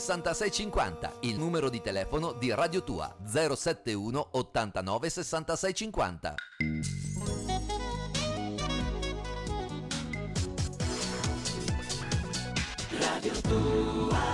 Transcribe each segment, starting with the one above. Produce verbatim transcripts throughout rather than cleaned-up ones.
sessantasei cinquanta, il numero di telefono di Radio Tua, zero settantuno ottantanove sessantasei cinquanta. Radio Tua.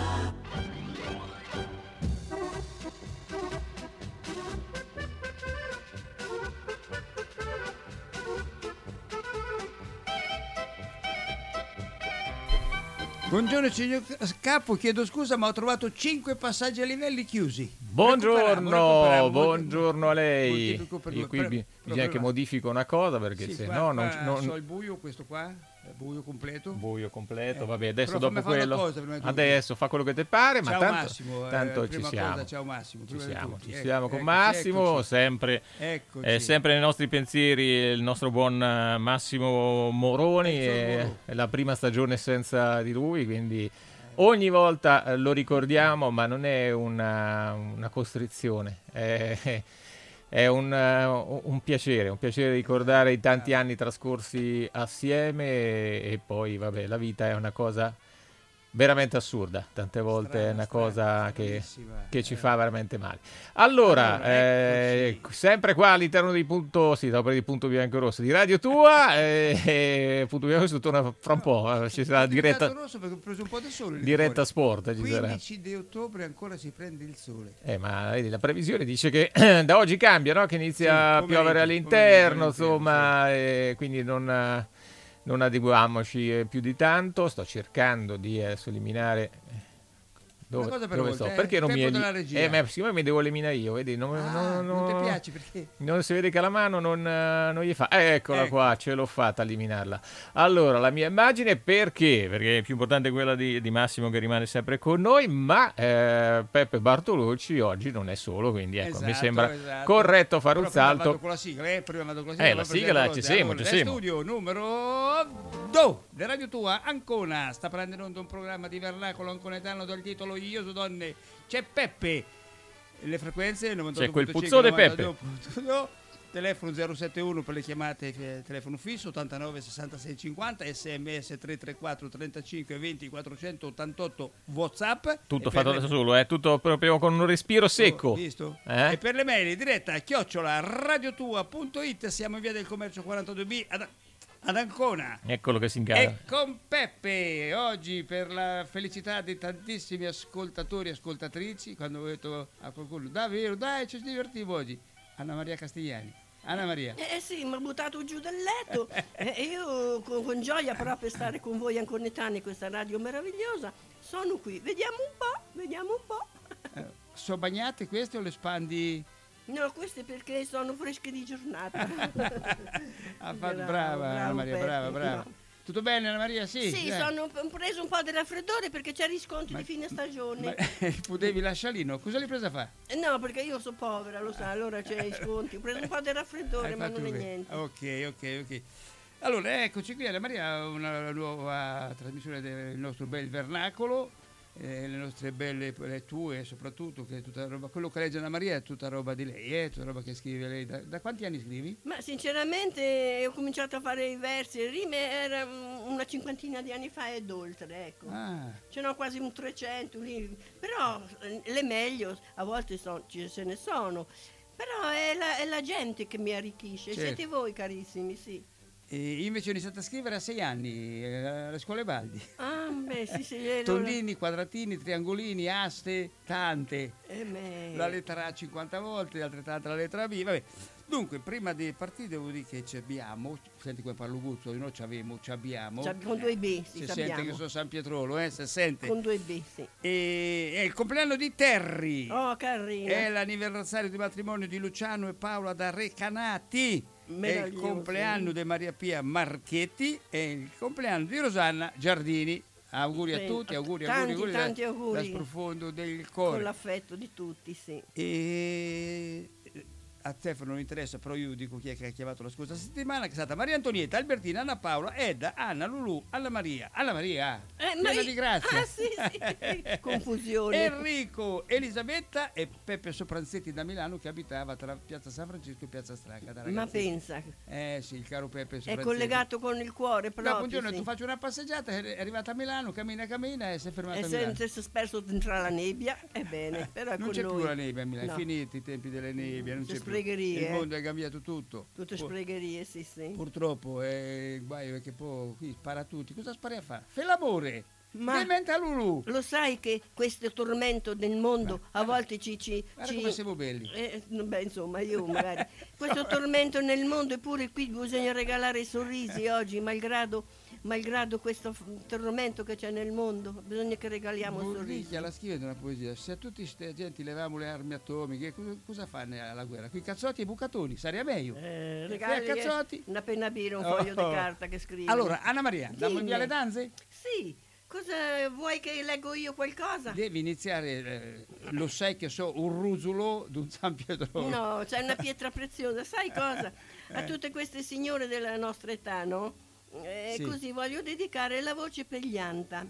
Buongiorno signor Capo, chiedo scusa ma ho trovato cinque passaggi a livelli chiusi. Buongiorno, buongiorno a lei. Molti per Io qui per- bi- però- bisogna che modifico una cosa perché Sì, se qua- no non, qua non so il buio, questo qua, è buio completo. buio completo. Eh, Vabbè, adesso però dopo fammi fare una quello cosa prima di tutto. adesso fa quello che ti pare, ma Ciao tanto, Massimo, eh, tanto ci prima siamo. cosa, ciao Massimo, Ci prima di siamo, tutti. ci Ecco, siamo con eccoci, Massimo, eccoci. sempre Eccoci. è sempre nei nostri pensieri il nostro buon eh, Massimo Moroni, Eh, solo è, Moro. è la prima stagione senza di lui, quindi ogni volta eh, lo ricordiamo, ma non è una, una costrizione, è, è un, eh, un piacere, un piacere ricordare i tanti anni trascorsi assieme e, e poi, vabbè, la vita è una cosa veramente assurda, tante volte Strana, è una strana, cosa che, stranissima, che ci eh. fa veramente male. Allora, Allora, eh, eccoci. sempre qua all'interno di Punto, sì, stavo per di Punto Bianco e Rosso di Radio Tua, eh, eh, Punto Bianco e Rosso torna fra un po', eh, ci sarà Ho utilizzato diretta, rosso perché ho preso un po' di sole lì diretta fuori. sport, ci sarà. quindici di ottobre ancora si prende il sole. Eh, ma vedi, la previsione dice che da oggi cambia, no? Che inizia Sì, a pomeriggio, piovere pomeriggio, all'interno, all'interno, insomma, e quindi non, eh, non adeguiamoci eh, più di tanto. Sto cercando di adesso eliminare. eh, Dove, Una cosa per dove volta, sto? eh, Perché non mi Peppo eli- della regia. Eh, ma siccome mi devo eliminare io, vedi, non, Ah, non- non ti non- piace perché? non si vede che la mano non, eh, non gli fa. Eh, eccola Ecco. qua, ce l'ho fatta a eliminarla. Allora, la mia immagine perché? Perché è più importante quella di, di Massimo che rimane sempre con noi, ma eh, Peppe Bartolucci oggi non è solo, quindi ecco, mi Esatto, sembra esatto. corretto fare Però un prima salto. vado con la sigla, eh? Prima vado con la sigla. Eh, la poi sigla, presento ci cose. siamo, Allora, ci del siamo. studio numero due di Radio Tua, Ancona. Sta prendendo in onda un programma di vernacolo anconetano dal titolo Io so donne. C'è Peppe. Le frequenze novantotto C'è quel punto puzzone cinque, Peppe. novantadue punto due, telefono zero settantuno per le chiamate, eh, telefono fisso ottantanove sessantasei cinquanta, sms tre tre quattro trentacinque venti quattrocentottantotto, WhatsApp. Tutto E per fatto le- da solo, eh? Tutto proprio con un respiro secco. Oh, visto? Eh? E per le mail diretta chiocciola radiotua punto it, siamo in via del commercio quarantadue B ad, ad Ancona. Eccolo che si incara. E con Peppe oggi, per la felicità di tantissimi ascoltatori e ascoltatrici, quando ho detto a qualcuno davvero dai ci divertiamo oggi, Anna Maria Castigliani. Anna Maria, Eh sì, mi ha buttato giù dal letto e io con, con gioia però per stare con voi ancornetani in questa radio meravigliosa sono qui. Vediamo un po', vediamo un po'. eh, sono bagnate queste o le spandi? No, queste perché sono fresche di giornata. Ah, fa- Bravo, brava Anna bravo, Maria, Peppe, brava, brava. no. Tutto bene Anna Maria? Sì, Sì, eh. sono ho preso un po' di raffreddore perché c'è riscontro di fine stagione. Ma, potevi lasciarlino, cosa l'hai presa a fare? Eh, No, perché io sono povera, lo sa, allora c'è i sconti. Ho preso un po' di raffreddore, Hai ma fatto non è bene. niente. Ok, ok, ok. Allora, eccoci qui, Anna Maria, una nuova trasmissione del nostro bel vernacolo, eh, le nostre belle, le tue soprattutto, che è tutta roba, quello che legge Anna Maria è tutta roba di lei, è tutta roba che scrive lei. Da, da quanti anni scrivi? Ma sinceramente ho cominciato a fare i versi, le rime era mm, una cinquantina di anni fa ed oltre, ecco. Ah, Ce n'ho quasi un trecento lì, però eh, le meglio, a volte son- ci- se ne sono, però è la, è la gente che mi arricchisce, Certo. siete voi carissimi, sì. e io invece ho iniziato a scrivere a sei anni, eh, alle scuole Baldi. Ah, beh, sì, sì. eh, allora- Tondini, quadratini, triangolini, aste, tante. eh, beh. La lettera A cinquanta volte, altrettanta la lettera B, vabbè. Dunque, prima di partire devo dire che ci abbiamo, senti come parlo guzzo, noi ci abbiamo, ci abbiamo. Ci- con due B, sì, si ci sente abbiamo. che sono San Pietrolo, eh, se sente. Con due B, sì. E, è il compleanno di Terry. Oh, carina. È l'anniversario di matrimonio di Luciano e Paola da Recanati. È il Meraviglioso. compleanno di Maria Pia Marchetti. È il compleanno di Rosanna Giardini. Auguri a Sì, tutti, auguri, tanti, auguri, auguri, tanti da- auguri. dal profondo del Con cuore. l'affetto di tutti, sì. E a Stefano non interessa, però io dico chi è che ha chiamato la scorsa settimana, che è stata Maria Antonietta, Albertina, Anna Paola, Edda, Anna, Lulù, Anna Maria, Anna Maria, Eh, piena ma- di grazia. Ah, sì, sì. Confusione. Enrico, Elisabetta e Peppe Sopranzetti da Milano, che abitava tra Piazza San Francisco e Piazza Stracca. Da Ma ragazzi. pensa, Eh sì, il caro Peppe è Sopranzetti. collegato con il cuore No, proprio. buongiorno, sì. tu faccio una passeggiata, è arrivata a Milano, cammina, cammina e si è fermata E a Milano. senza si è perso tra la nebbia, ebbene, però è Non con c'è noi. più la nebbia a Milano, No. è finito i tempi delle nebbie, non Tutte c'è più. spregherie, Il eh. mondo è cambiato tutto. Tutte Pur- spregherie, sì, sì. Purtroppo è il guaio è che poi qui spara a tutti. Cosa spari a fare? Fai l'amore! Ma- Dementa Lulu! Lo sai che questo tormento del mondo a volte ci... ci, Guarda ci- come siamo belli. Eh, no, beh, insomma, io magari... Questo tormento nel mondo, eppure qui bisogna regalare i sorrisi oggi, malgrado, malgrado questo f- tormento che c'è nel mondo, bisogna che regaliamo i sorrisi. Borricchia la scrive una poesia. Se a tutti questi gente levavamo le armi atomiche, cosa, cosa fanno alla guerra? Qui cazzotti e bucatoni, sarebbe meglio. Eh, Fai regali a cazzotti. una penna birra, un Oh. foglio di carta che scrive. Allora, Anna Maria, da Dimmi. Mondiale Danze? Sì, cosa vuoi che leggo io qualcosa? Devi iniziare, eh, lo sai che so, un rusulo d'un San Pietro. No, c'è una pietra preziosa, sai cosa? A Eh. tutte queste signore della nostra età, no? Eh, Sì. Così voglio dedicare la voce peglianta.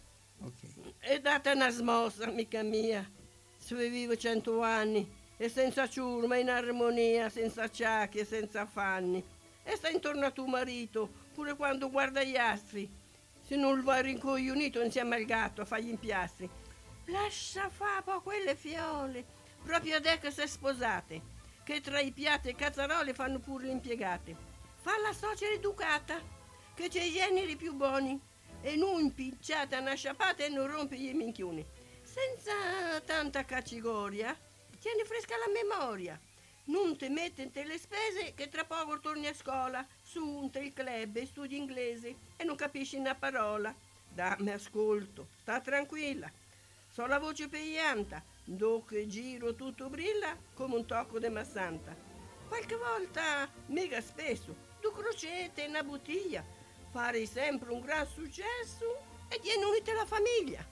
Ok. E date una smossa, amica mia. Se vivo cento anni e senza ciurma, in armonia, senza acciacchi e senza affanni. E sta intorno a tuo marito, pure quando guarda gli astri. Se non vai rincoglionito insieme al gatto a fare gli impiastri. Lascia fa po' quelle fiole, proprio adesso che sei sposate, che tra i piatti e cazzarole fanno pure le impiegate. Fa la suocera educata, che c'è i generi più buoni, e non impicciata una sciapata e non rompe gli minchioni. Senza tanta caccigoria, tieni fresca la memoria. Non ti mettete le spese che tra poco torni a scuola, sunte il club e studi inglese e non capisci una parola. Dammi ascolto, sta tranquilla. So la voce peglianta, do che giro tutto brilla come un tocco de massanta. Qualche volta, mega spesso, due crocette e una bottiglia, farei sempre un gran successo e tieni unita la famiglia.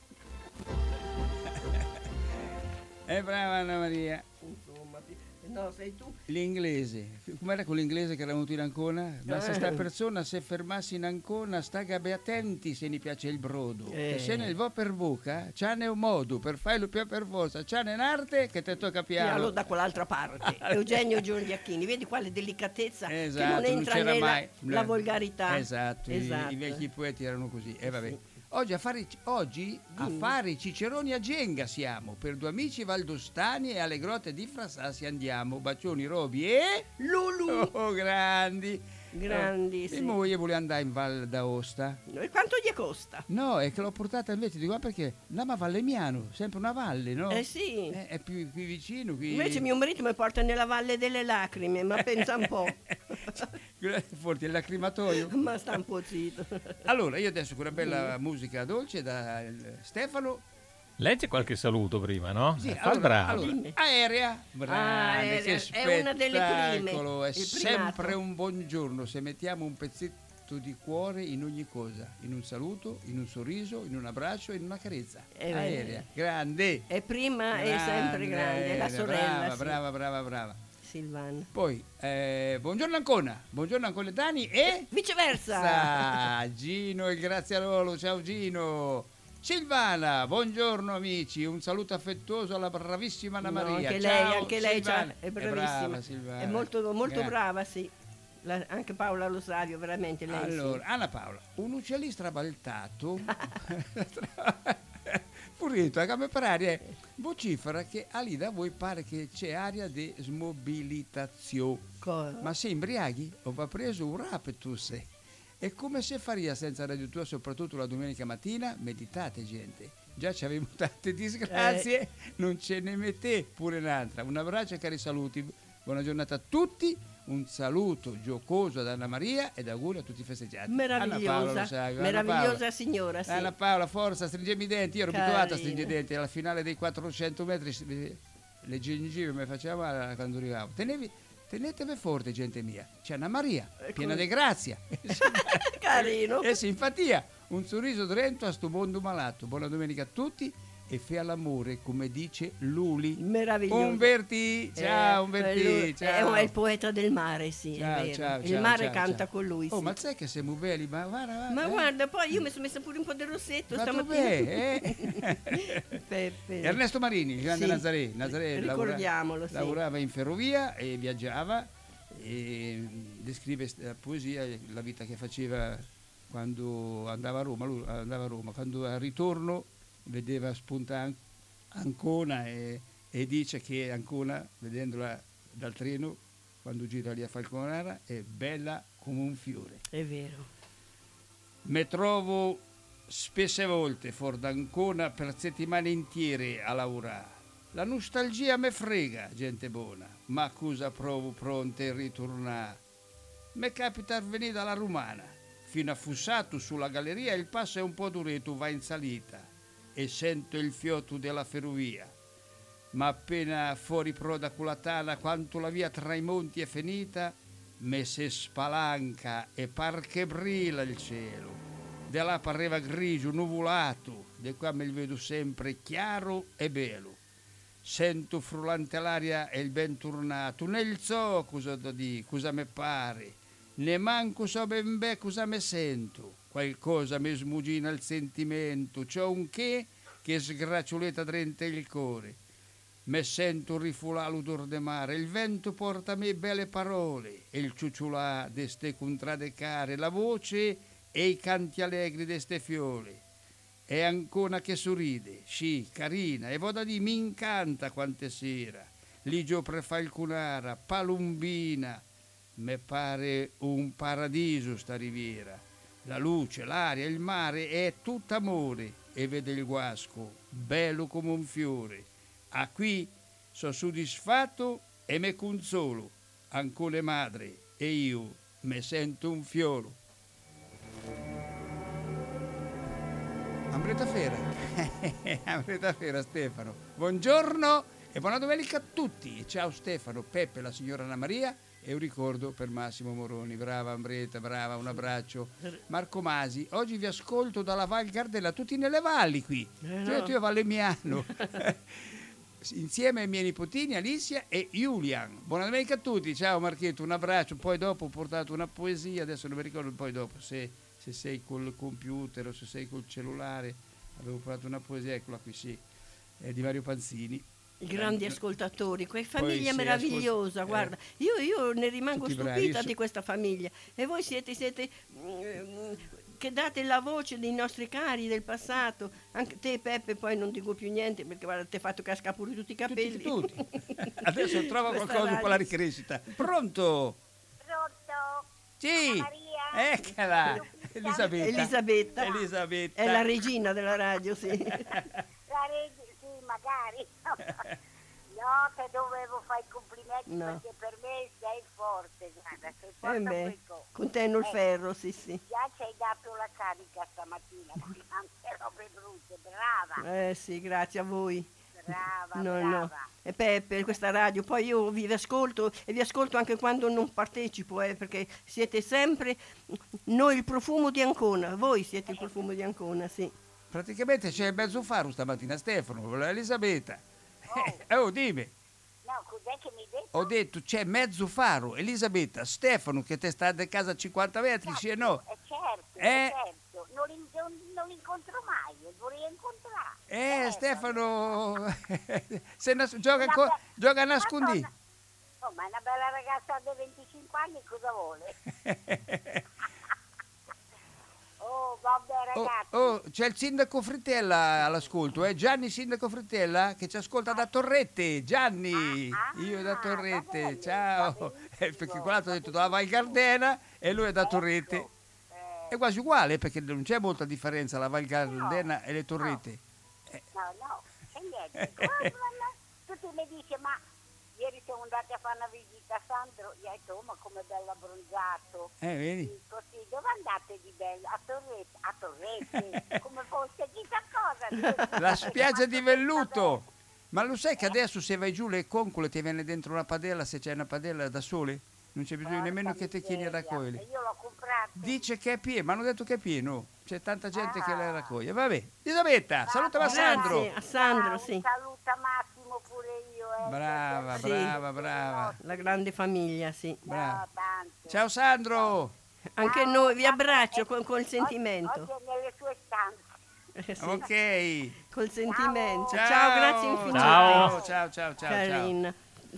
È brava Anna Maria. Insomma, no, sei tu. L'inglese, com'era con l'inglese che era venuto in Ancona? Ma se Eh. sta persona se fermassi in Ancona, staga be attenti se ne piace il brodo. Eh. E se ne va per bocca, c'ha ne un modo per farlo più per forza, c'ha ne un'arte che te tocca Piano piano. da quell'altra parte. Eugenio Giorgiacchini, vedi quale delicatezza Esatto, che non entra c'era nella mai la volgarità. Esatto, i- Esatto. I, vecchi poeti erano così. E vabbè. Oggi, a fare, oggi a fare i ciceroni a Genga siamo, per due amici valdostani e alle grotte di Frassassi andiamo. Bacioni, Robi e... Lulu, Oh, grandi! grandi, Eh, sì. Mia moglie voleva andare in Val d'Aosta. E quanto gli costa? No, è che l'ho portata invece, dico, ah, perché andiamo a Valemiano, sempre una valle, no? Eh sì. Eh, è più qui vicino, qui... Invece mio marito mi porta nella Valle delle Lacrime, ma pensa un po'. Forti il lacrimatoio. Ma sta un po' zitto. Allora, io adesso con una bella musica dolce da eh, Stefano. Legge qualche saluto prima, no? Sì, Eh, Fa il allora, bravo. allora, Dimmi. aerea, brava, Aerea, che è una delle prime, spettacolo, è il sempre primato. un buongiorno se mettiamo un pezzetto di cuore in ogni cosa, in un saluto, in un sorriso, in un abbraccio, in una carezza. È Aerea, vero. grande. E prima è sempre grande, la Aerea, sorella. Brava, sì. brava, brava, brava. Silvana. Poi, eh, buongiorno Ancona, buongiorno Ancoletani e... Viceversa. Sa, Gino il Graziarolo, ciao Gino. Silvana, buongiorno amici, un saluto affettuoso alla bravissima Anna No, Maria. anche Ciao, lei, anche lei Silvana. c'ha- è bravissima. brava, Silvana. È molto, molto Grazie. brava, sì. La- anche Paola lo sa, veramente lei. sì. Allora, Anna Paola, un uccellino strabaltato, purito, a gambe per aria, vocifera che a lì da voi pare che c'è aria di smobilitazione. Co- Ma se imbriaghi o va preso un rapetus. È come se faria senza Radio Tua, soprattutto la domenica mattina. Meditate, gente. Già ci avevo tante disgrazie, Eh. non ce ne mette pure un'altra. Un abbraccio e cari saluti. Buona giornata a tutti. Un saluto giocoso ad Anna Maria ed auguri a tutti i festeggiati. Anna Paola Meravigliosa, lo sa, Anna meravigliosa Paola. signora, sì. Anna Paola, forza, stringemi i denti. Io ero abituata a Carina. stringere i denti. Alla finale dei quattrocento metri si- le gengive mi faceva male quando arrivavo. Tenevi, tenetevi forte, gente mia. C'è Anna Maria, piena di grazia Carino. e simpatia. Un sorriso drento a sto mondo malato. Buona domenica a tutti e fe all'amore come dice Luli. Meraviglioso. Umberti, ciao Eh, Umberti, lui- ciao. È il poeta del mare, sì, Ciao, è vero. ciao, il ciao, mare ciao, canta ciao. con lui, Oh, sì. ma sai che siamo belli, ma guarda, guarda. Ma eh. guarda, poi io mi sono messa pure un po' del rossetto Fatto stamattina. bene, eh? Peppe. Ernesto Marini, il grande Sì, Nazaré. Nazaré lavora- ricordiamolo, sì. lavorava in ferrovia e viaggiava e descrive la poesia, la vita che faceva quando andava a Roma. Lui andava a Roma, quando al ritorno vedeva spuntare Ancona e, e dice che Ancona, vedendola dal treno, quando gira lì a Falconara, è bella come un fiore. È vero. Me trovo spesse volte fuori d'Ancona per settimane intiere a lavorare. La nostalgia me frega, gente buona, ma cosa provo pronte a ritornare? Me capita di venire dalla Romana, fino a Fussato sulla galleria il passo è un po' duretto, va in salita e sento il fiotto della ferrovia. Ma appena fuori proda Culatana, quanto la via tra i monti è finita, me se spalanca e par che brilla il cielo. De là pareva grigio, nuvolato, de qua me li vedo sempre chiaro e bello. Sento frullante l'aria e il ben tornato, nel so cosa da di, cosa me pare, ne manco so ben beh cosa me sento, qualcosa mi smugina il sentimento, c'ho un che che sgraccioletta drente il cuore. Me sento rifulà l'odor de mare, il vento porta a me belle parole, e il ciuciulà de ste contrade care, la voce e i canti allegri de ste fiole. È ancora che sorride, sì, carina, e voda di mi incanta quante sera. Lì giù pre Falconara, Palumbina, me pare un paradiso sta riviera. La luce, l'aria, il mare è tutto amore, e vede il guasco, bello come un fiore. A qui so soddisfatto e me consolo, ancora madre, e io me sento un fiolo. Ambreta Fera, Ambreta Fera Stefano, buongiorno e buona domenica a tutti. Ciao Stefano, Peppe, la signora Anna Maria e un ricordo per Massimo Moroni. Brava Ambreta, brava, un abbraccio. Marco Masi, oggi vi ascolto dalla Val Gardella, tutti nelle valli qui, Eh no. cioè, io Valemiano. Insieme ai miei nipotini Alicia e Julian. Buona domenica a tutti, ciao Marchetto, un abbraccio. Poi dopo ho portato una poesia, adesso non mi ricordo poi dopo se, se sei col computer o se sei col cellulare. Avevo portato una poesia, eccola qui, sì, è di Mario Panzini. I grandi Eh, ascoltatori, que poi famiglia sì, meravigliosa, ascol- guarda, eh, io, io ne rimango tutti bravi, stupita io so- di questa famiglia e voi siete, siete mm, che date la voce dei nostri cari del passato, anche te Peppe poi non dico più niente perché guarda ti hai fatto casca pure tutti i capelli. Tutti, tutti. Adesso trova Questa qualcosa per la radio. ricrescita. Pronto? Pronto? Sì, Anna Maria? eccola, Elisabetta. Elisabetta. Elisabetta. È la regina della radio, sì. La reg- sì, magari. No, te dovevo fare i complimenti No. perché per me sei forte, guarda, sei Eh forte beh, quel co- contenno il Eh, ferro, sì, sì. Già ci hai dato la carica stamattina, tante robe brutte, brava, Eh sì, grazie a voi. brava, No, brava. no. E Peppe, questa radio, poi io vi ascolto e vi ascolto anche quando non partecipo, eh, perché siete sempre noi il profumo di Ancona, voi siete il profumo di Ancona, sì. Praticamente c'è mezzo faro stamattina, Stefano, la Elisabetta. Eh, oh, dimmi. No, cos'è che mi hai detto? Ho detto c'è mezzo faro, Elisabetta, Stefano che te sta da casa a cinquanta metri, sì e no? Eh, certo, Eh. eh, certo, non, li- non, non li incontro mai, li vorrei incontrare. Eh, Stefano. Stefano, se nas- gioca, Una co- be- gioca a nascondì. Madonna. Oh, ma una bella ragazza di venticinque anni cosa vuole? Oh, vabbè Oh, ragazzi. oh, c'è il sindaco Frittella all'ascolto, eh? Gianni sindaco Frittella che ci ascolta da Torrette. Gianni, Ah, io da va Torrette, bene, ciao. va Eh, benissimo, perché quell'altro ha va detto dalla Val Gardena e lui è da Torrette. Ecco, eh, È quasi uguale perché non c'è molta differenza la Val Gardena No, e le Torrette. no, no, e niente. Guarda, tutti mi dicono, ma ieri siamo andati a fare una visita a Sandro, gli ho detto, oh, ma come bello abbronzato. Eh, vedi? Dico, sì, dove andate di bello? A Torrette, a Torrette, come fosse chissà cosa. La spiaggia di velluto. Ma lo sai che adesso se vai giù le concole ti viene dentro una padella se c'è una padella da sole? Non c'è bisogno nemmeno che te chiedi a raccogliere. Io l'ho comprato. Dice che è pieno, ma hanno detto che è pieno. C'è tanta gente ah. che la raccoglie. Vabbè, Elisabetta, saluta a Sandro. Grazie, a Sandro, ah, sì. Saluta Massimo pure io. Eh, brava, sì. brava, brava. La grande famiglia, sì. Brava. No, ciao Sandro. Anche ciao, noi vi ciao. abbraccio con, col sentimento. Oggi, oggi è nelle sue stanze. Eh, sì. Ok. Col sentimento. Ciao, Ciao, grazie infinite. Ciao. Ciao, ciao, ciao, Karin.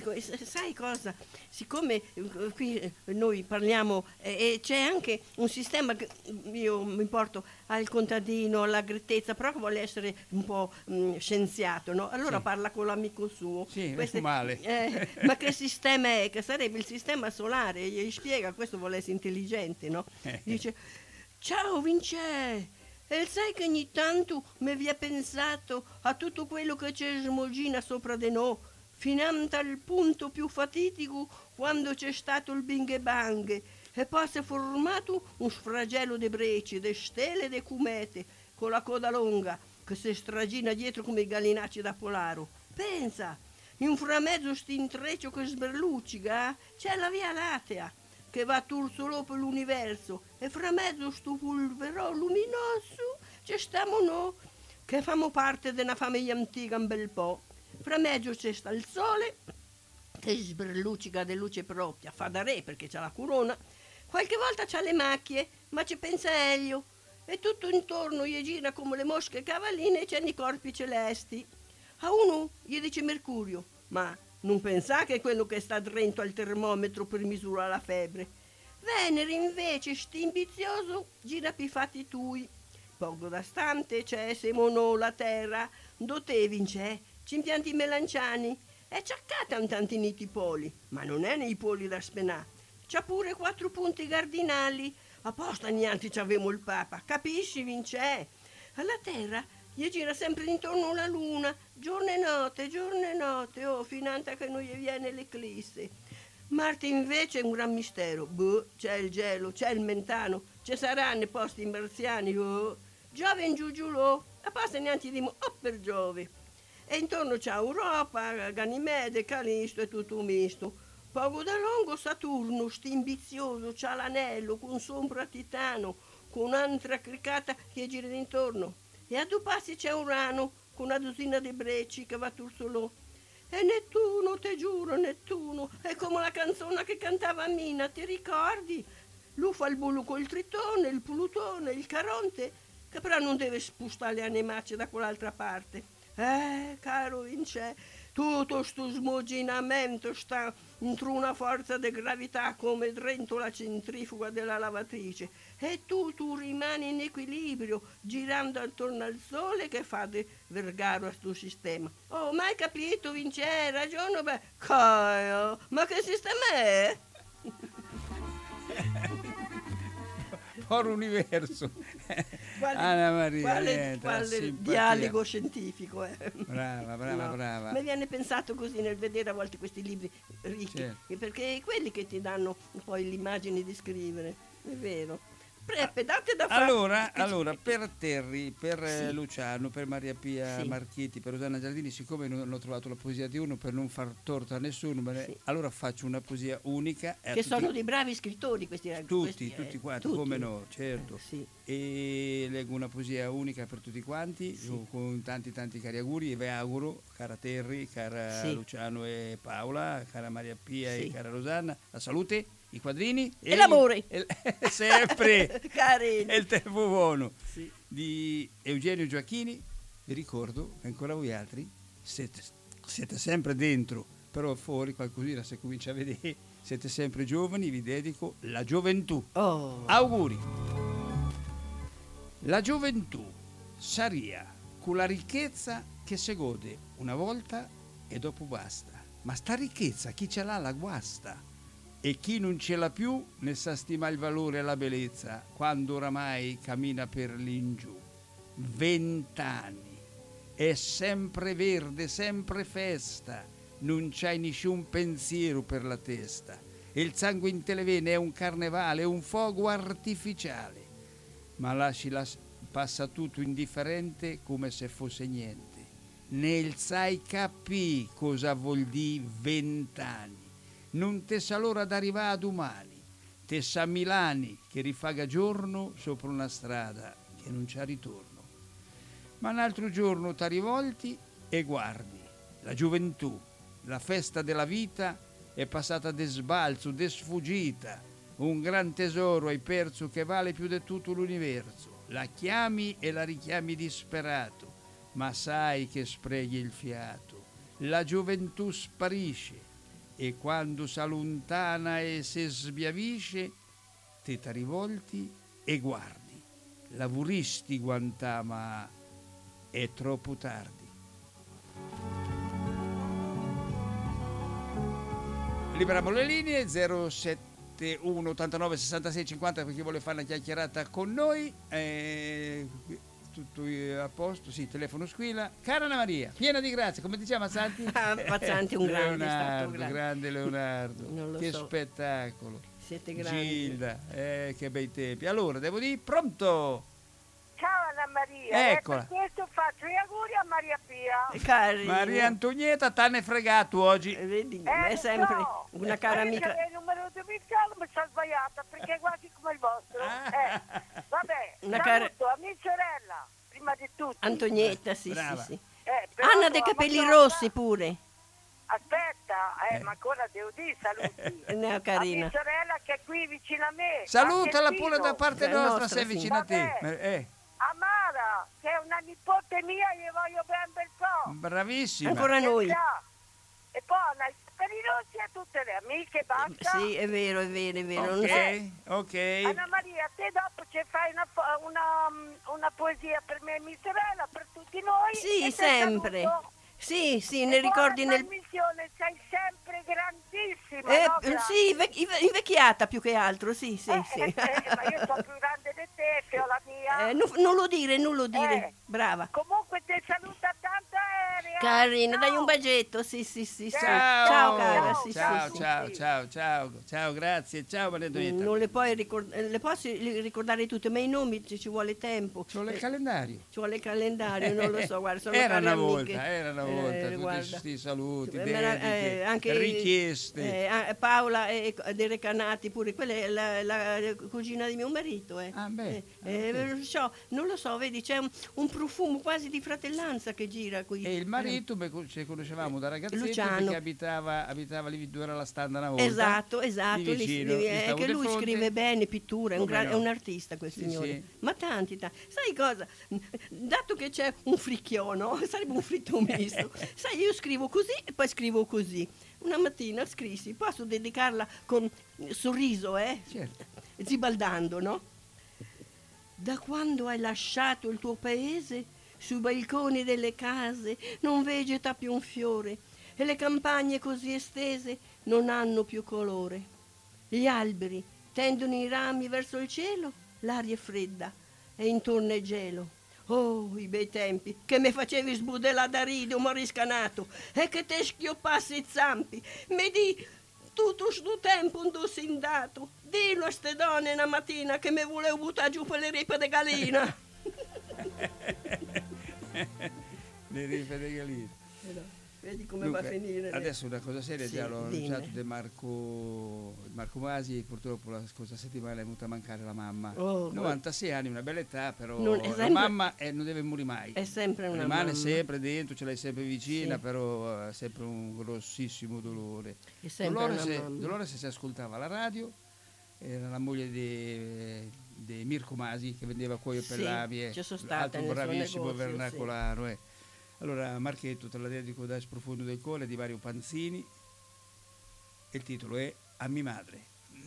Sai cosa? Siccome qui noi parliamo e eh, c'è anche un sistema che io mi porto al contadino, alla grettezza, però che vuole essere un po' mh, scienziato, no? Allora sì. parla con l'amico suo. Sì, Queste, male. Eh, ma che sistema è? Che sarebbe il sistema solare, gli spiega, questo vuole essere intelligente, no? Dice, ciao Vince! E sai che ogni tanto mi vi è pensato a tutto quello che c'è smogina sopra di noi, fino al punto più fatidico quando c'è stato il Bing Bang e poi si è formato un sfragello di breci, di stelle e di comete con la coda lunga che si stragina dietro come i gallinacci da polaro. Pensa, in framezzo st'intreccio che sberluccica c'è la Via Lattea che va turzolo per l'universo e fra mezzo sto pulverò luminoso ci stiamo noi che famo parte di una famiglia antica un bel po'. Fra mezzo c'è sta il sole che sberluccica di luce propria, fa da re perché c'ha la corona, qualche volta c'ha le macchie ma ci pensa Elio e tutto intorno gli gira come le mosche cavalline e c'è i corpi celesti. A uno gli dice Mercurio, ma non pensa che è quello che sta dentro al termometro per misurare la febbre. Venere invece, stimbizioso, gira per i fatti tui. Poco da stante c'è Semonò la terra, do te vince, ci impianti melanciani. È ciaccata un tantini i poli, ma non è nei poli da spenà. C'ha pure quattro punti cardinali. Apposta niente c'avemo il Papa, capisci vince? Alla terra gli gira sempre intorno la luna, giorno e notte, giorno e notte, oh, finanza che non gli viene l'eclisse. Marte invece è un gran mistero, boh, c'è il gelo, c'è il mentano, ci saranno i posti marziani, oh. Giove in giù giù lo, a passa neanche di mo, oh per Giove. E intorno c'è Europa, Ganimede, Calisto e tutto un misto. Poco da lungo Saturno, stimbizioso, c'ha l'anello con sombra titano, con un'altra cricata che gira intorno. E a due passi c'è Urano con una dozzina di breci che va turzolò. E Nettuno, te giuro, Nettuno, è come la canzone che cantava Mina, ti ricordi? Lui fa il bullo col Tritone, il Plutone, il Caronte, che però non deve spostare le animacce da quell'altra parte. Eh, caro Vince, tutto sto smoginamento sta dentro una forza di gravità come dentro la centrifuga della lavatrice e tu, tu rimani in equilibrio girando attorno al sole che fa di vergaro a sto sistema. Oh, mai capito Vince, hai ragione, beh, Caio, ma che sistema è? For universo. Quale, Anna Maria, quale, niente, quale dialogo scientifico è? Brava, brava, No, brava. mi viene pensato così nel vedere a volte questi libri ricchi, Certo. perché è quelli che ti danno poi l'immagine di scrivere, è vero. Preppe, date da fare. Allora, allora, per Terry, per eh, Sì. Luciano, per Maria Pia Sì. Marchetti, per Rosanna Giardini, siccome non, non ho trovato la poesia di uno per non far torto a nessuno, me ne- Sì. allora faccio una poesia unica. e a Che tutti- sono dei bravi scrittori questi ragazzi. Tutti, questi, tutti eh, quanti, tutti. come no, certo. Eh, sì. E leggo una poesia unica per tutti quanti, Sì. con tanti tanti cari auguri e vi auguro, cara Terry, cara Sì. Luciano e Paola, cara Maria Pia Sì. e cara Rosanna, la salute, i quadrini E l'amore. e- sempre Carini. e il tempo buono Sì. di Eugenio Gioacchini. Vi ricordo che ancora voi altri siete, siete sempre dentro, però fuori qualcosina se comincia a vedere, siete sempre giovani, vi dedico la gioventù. Oh. Auguri. La gioventù saria con la ricchezza che si gode una volta e dopo basta. Ma sta ricchezza chi ce l'ha la guasta e chi non ce l'ha più ne sa stimare il valore e la bellezza quando oramai cammina per l'ingiù. Vent'anni è sempre verde, sempre festa, non c'hai nessun pensiero per la testa e il sangue in te le vene è un carnevale, è un fuoco artificiale, ma lasci la, passa tutto indifferente come se fosse niente. Nel sai capì cosa vuol dire vent'anni. non te sa l'ora d'arrivare a domani, te sa Milani che rifaga giorno sopra una strada che non c'ha ritorno. Ma un altro giorno t'arrivolti e guardi, la gioventù, la festa della vita è passata de sbalzo, de sfuggita, un gran tesoro hai perso che vale più di tutto l'universo. La chiami e la richiami disperato, ma sai che sprechi il fiato. La gioventù sparisce e quando s'allontana e se sbiavisce, te t'arivolti e guardi. Lavoristi guantà, ma è troppo tardi. Liberiamo le linee zero sette uno ottantanove sessantasei cinquanta per chi vuole fare una chiacchierata con noi. Eh, tutto a posto, sì, telefono squilla. Cara Anna Maria, piena di grazie, come diceva Mazzanti? Ah, Mazzanti è un grande, Leonardo, è stato grande. grande Leonardo. Non lo Che so. spettacolo. Siete grandi. Gilda, eh, che bei tempi. Allora, devo dire, pronto? Ciao Anna Maria, Eccola. e per questo faccio gli auguri a Maria Pia. Cari. Maria Antonietta, t'hanne fregato oggi. Eh, Vedi, Eh, è lo sempre so. una cara Eh, amica. se il numero di Michele mi sono sbagliata perché è quasi come il vostro. Eh, vabbè, Una saluto cara- a mia sorella, prima di tutto. Antonietta, sì, Brava. sì, sì. Eh, però Anna no, dei capelli Madonna- rossi pure. Aspetta, eh, Eh. ma ancora devo dire saluti. Ne ho carina. A mia sorella che è qui vicino a me. Salutala a pure da parte La nostra, nostra, sei sì. vicina a te. Vabbè. Eh, A Mara, che è una nipote mia, gli voglio ben bel po'. bravissima. Ancora noi. Già. E poi Anna Perilossi e tutte le amiche, basta. Sì, è vero, è vero, è vero. Non so- Ok, ok. Anna Maria, te dopo ci fai una, po- una, una poesia per me e mia sorella, per tutti noi. Sì, e te sempre. saluto. Sì, sì, E ne buona ricordi nel... trasmissione, sei sempre grandissima, Eh, no? eh, Grazie. sì, inve- inve- invecchiata più che altro, sì, sì, Eh, sì. eh, eh, ma io sono più grande di te, che ho la mia. Eh, non, non lo dire, non lo dire. Eh. Brava. Comunque ti saluta tanto aerea. Carina, dai un Ciao. bagetto, sì, sì, sì, sì. Ciao, Ciao, cara, sì, ciao, sì, sì. ciao, sì. ciao, ciao, ciao, grazie, ciao Maria Antonietta. Non le puoi ricord- eh, le posso ri- ricordare tutte, ma i nomi ci, ci vuole tempo. C'ho il Eh, calendario. Ci vuole il calendario, non lo so, guarda, sono Era care una amiche. volta, era una Eh, volta, tutti guarda. questi saluti, Eh, me la- dediche, eh, anche richieste. eh, ah, Paola e e De Recanati pure, quella è la, la cugina di mio marito. Eh. Ah, beh, Eh, eh, non so, non lo so, vedi, c'è un, un profumo quasi di fratellanza che gira qui. E il marito, beh, co- ci conoscevamo da ragazzetti Luciano. perché abitava, abitava lì dove era la standa una volta. Esatto, esatto, lì lì- vicino, lì- lì è stavo che De lui Fonte. scrive bene, pittura, è un, Come gran- no? è un artista quel Sì, signore. sì. Ma tanti, tanti. Sai cosa? Dato che c'è un fricchiono, sarebbe un fritto misto. Sai, io scrivo così e poi scrivo così. Una mattina scrissi, posso dedicarla con sorriso, eh? Certo. Zibaldando, no? Da quando hai lasciato il tuo paese, sui balconi delle case non vegeta più un fiore e le campagne così estese non hanno più colore. Gli alberi tendono i rami verso il cielo, l'aria è fredda e intorno è gelo. Oh, i bei tempi, che mi facevi sbudellare da ride, un moriscanato, e che te schioppassi i zampi. Mi di tutto sto tempo un dossi indato. Dillo a ste donne una mattina che mi volevo buttare giù per le ripe di gallina. Le rife dei galini. Vedi come va a Dunque, finire. adesso una cosa seria, Sì, già l'ho dimmi. annunciato di Marco, Marco Masi, purtroppo la scorsa settimana è venuta a mancare la mamma. Oh, novantasei anni, una bella età, però Non- è la sempre- mamma eh, non deve morire mai. È sempre una Rimane mamma. sempre dentro, ce l'hai sempre vicina, Sì. però è sempre un grossissimo dolore. È sempre Dolores, una mamma. Dolores si ascoltava la radio, era la moglie di, di Mirko Masi che vendeva cuoio per Sì, l'avie, ci sono stata altro nel suo bravissimo negozio, vernacolaro. eh. Allora Marchetto te la dedico da sprofondo del cuore di Mario Panzini e il titolo è A mia madre.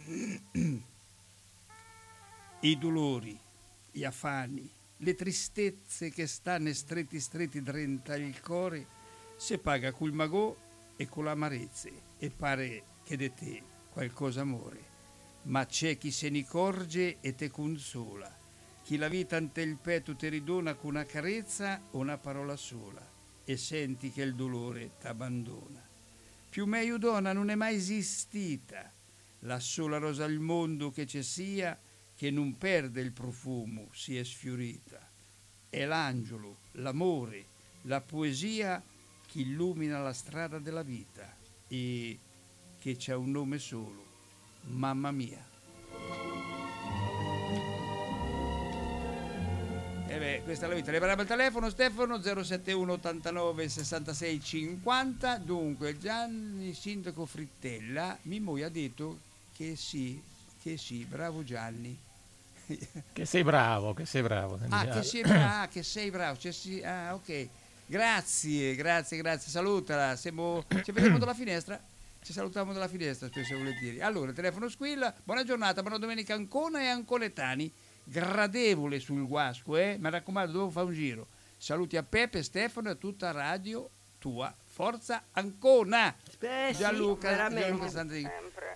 I dolori, gli affanni, le tristezze che stanno stretti stretti drenta il cuore se paga col magò e con l'amarezze e pare che de te qualcosa amore, ma c'è chi se ne corge e te consola, chi la vita ante il petto ti ridona con una carezza o una parola sola e senti che il dolore t'abbandona. Più meglio donna non è mai esistita, la sola rosa al mondo che ci sia che non perde il profumo, si è sfiorita. È l'angelo, l'amore, la poesia che illumina la strada della vita e che c'ha un nome solo, mamma mia. E beh, questa è la vita. Leviamo il telefono, Stefano, zero sette uno ottantanove sessantasei cinquanta. Dunque, Gianni Sindaco Frittella, Mimmo ha detto che sì, che sì, bravo Gianni. Che sei bravo, che sei bravo. Ah, che sei bravo, ah, che sei bravo. Cioè, sì, ah, ok. Grazie, grazie, grazie. Salutala. Siamo, ci vediamo dalla finestra. Ci salutiamo dalla finestra, spesso e volentieri. Allora, il telefono squilla. Buona giornata, buona domenica Ancona e Ancoletani. Gradevole sul Guasco, eh? Mi raccomando, devo fare un giro. Saluti a Peppe, Stefano e a tutta Radio Tua. Forza Ancona. Beh, Gianluca, sì, veramente. Gianluca Santini. Sempre.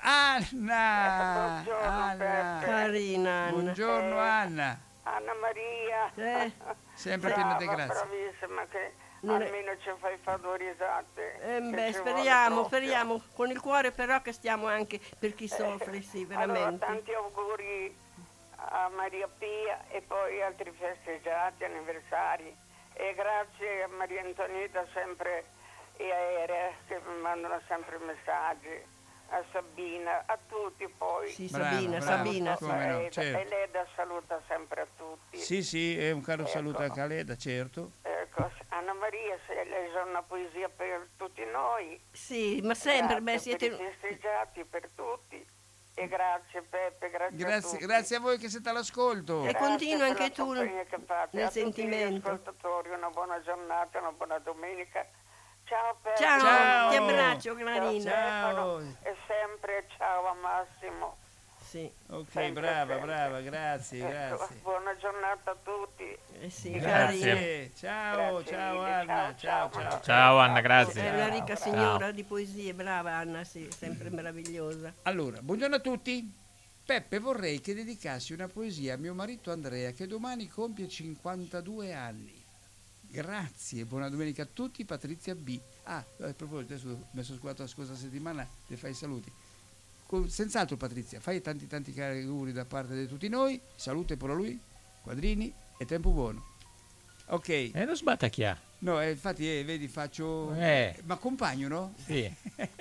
Anna, Buongiorno, Anna. Peppe. Carina Anna. Buongiorno Anna. Anna Maria. Eh, Sempre piena di Brava, grazia. bravissima, che Non è- almeno ci fai fare due risate. eh, che beh, ci vuole speriamo, proprio. speriamo. Con il cuore però che stiamo anche per chi soffre, sì, Allora, veramente. tanti auguri a Maria Pia e poi altri festeggiati, anniversari. E grazie a Maria Antonietta sempre e a Ere che mi mandano sempre messaggi. A Sabina, a tutti poi. Sì, Brava, Sabina, brava. Sabina. Come no, e, certo. e lei da saluta sempre a tutti. Sì, sì, è un caro Ecco. saluto a Caleda, certo. Ecco, Anna Maria, se lei sa una poesia per tutti noi. Sì, ma sempre, beh, Grazie siete... per i festeggiati, per tutti. E grazie Peppe, grazie, a Grazie, tutti. grazie a voi che siete all'ascolto. E Grazie continua per anche la tu compagnia che fate. nel A tutti sentimento. gli ascoltatori una buona giornata, una buona domenica. Ciao Peppe. Ciao, Ciao. ti abbraccio, Ciao Clarina. Ciao. Stefano. E sempre ciao a Massimo. Sì, Ok, Sempre, brava, sempre. brava, grazie, Ecco, grazie. buona giornata a tutti. eh sì, Grazie. Clarina. Grazie. Ciao, Grazie ciao mille, Anna, ciao, ciao, ciao. ciao. Ciao Anna, grazie. È una ricca Ciao. signora di poesie, brava Anna, sì, sempre meravigliosa. Allora, buongiorno a tutti. Peppe, vorrei che dedicassi una poesia a mio marito Andrea che domani compie cinquantadue anni. Grazie, buona domenica a tutti, Patrizia B. Ah, a proposito, adesso ho messo scuola la scorsa settimana, le fai i saluti. Con- senz'altro Patrizia, fai tanti tanti cari auguri da parte di tutti noi, salute per lui, quadrini e tempo buono. Ok, E non sbatacchia. no, eh, infatti eh, vedi faccio... Eh. Ma accompagno, no? Sì.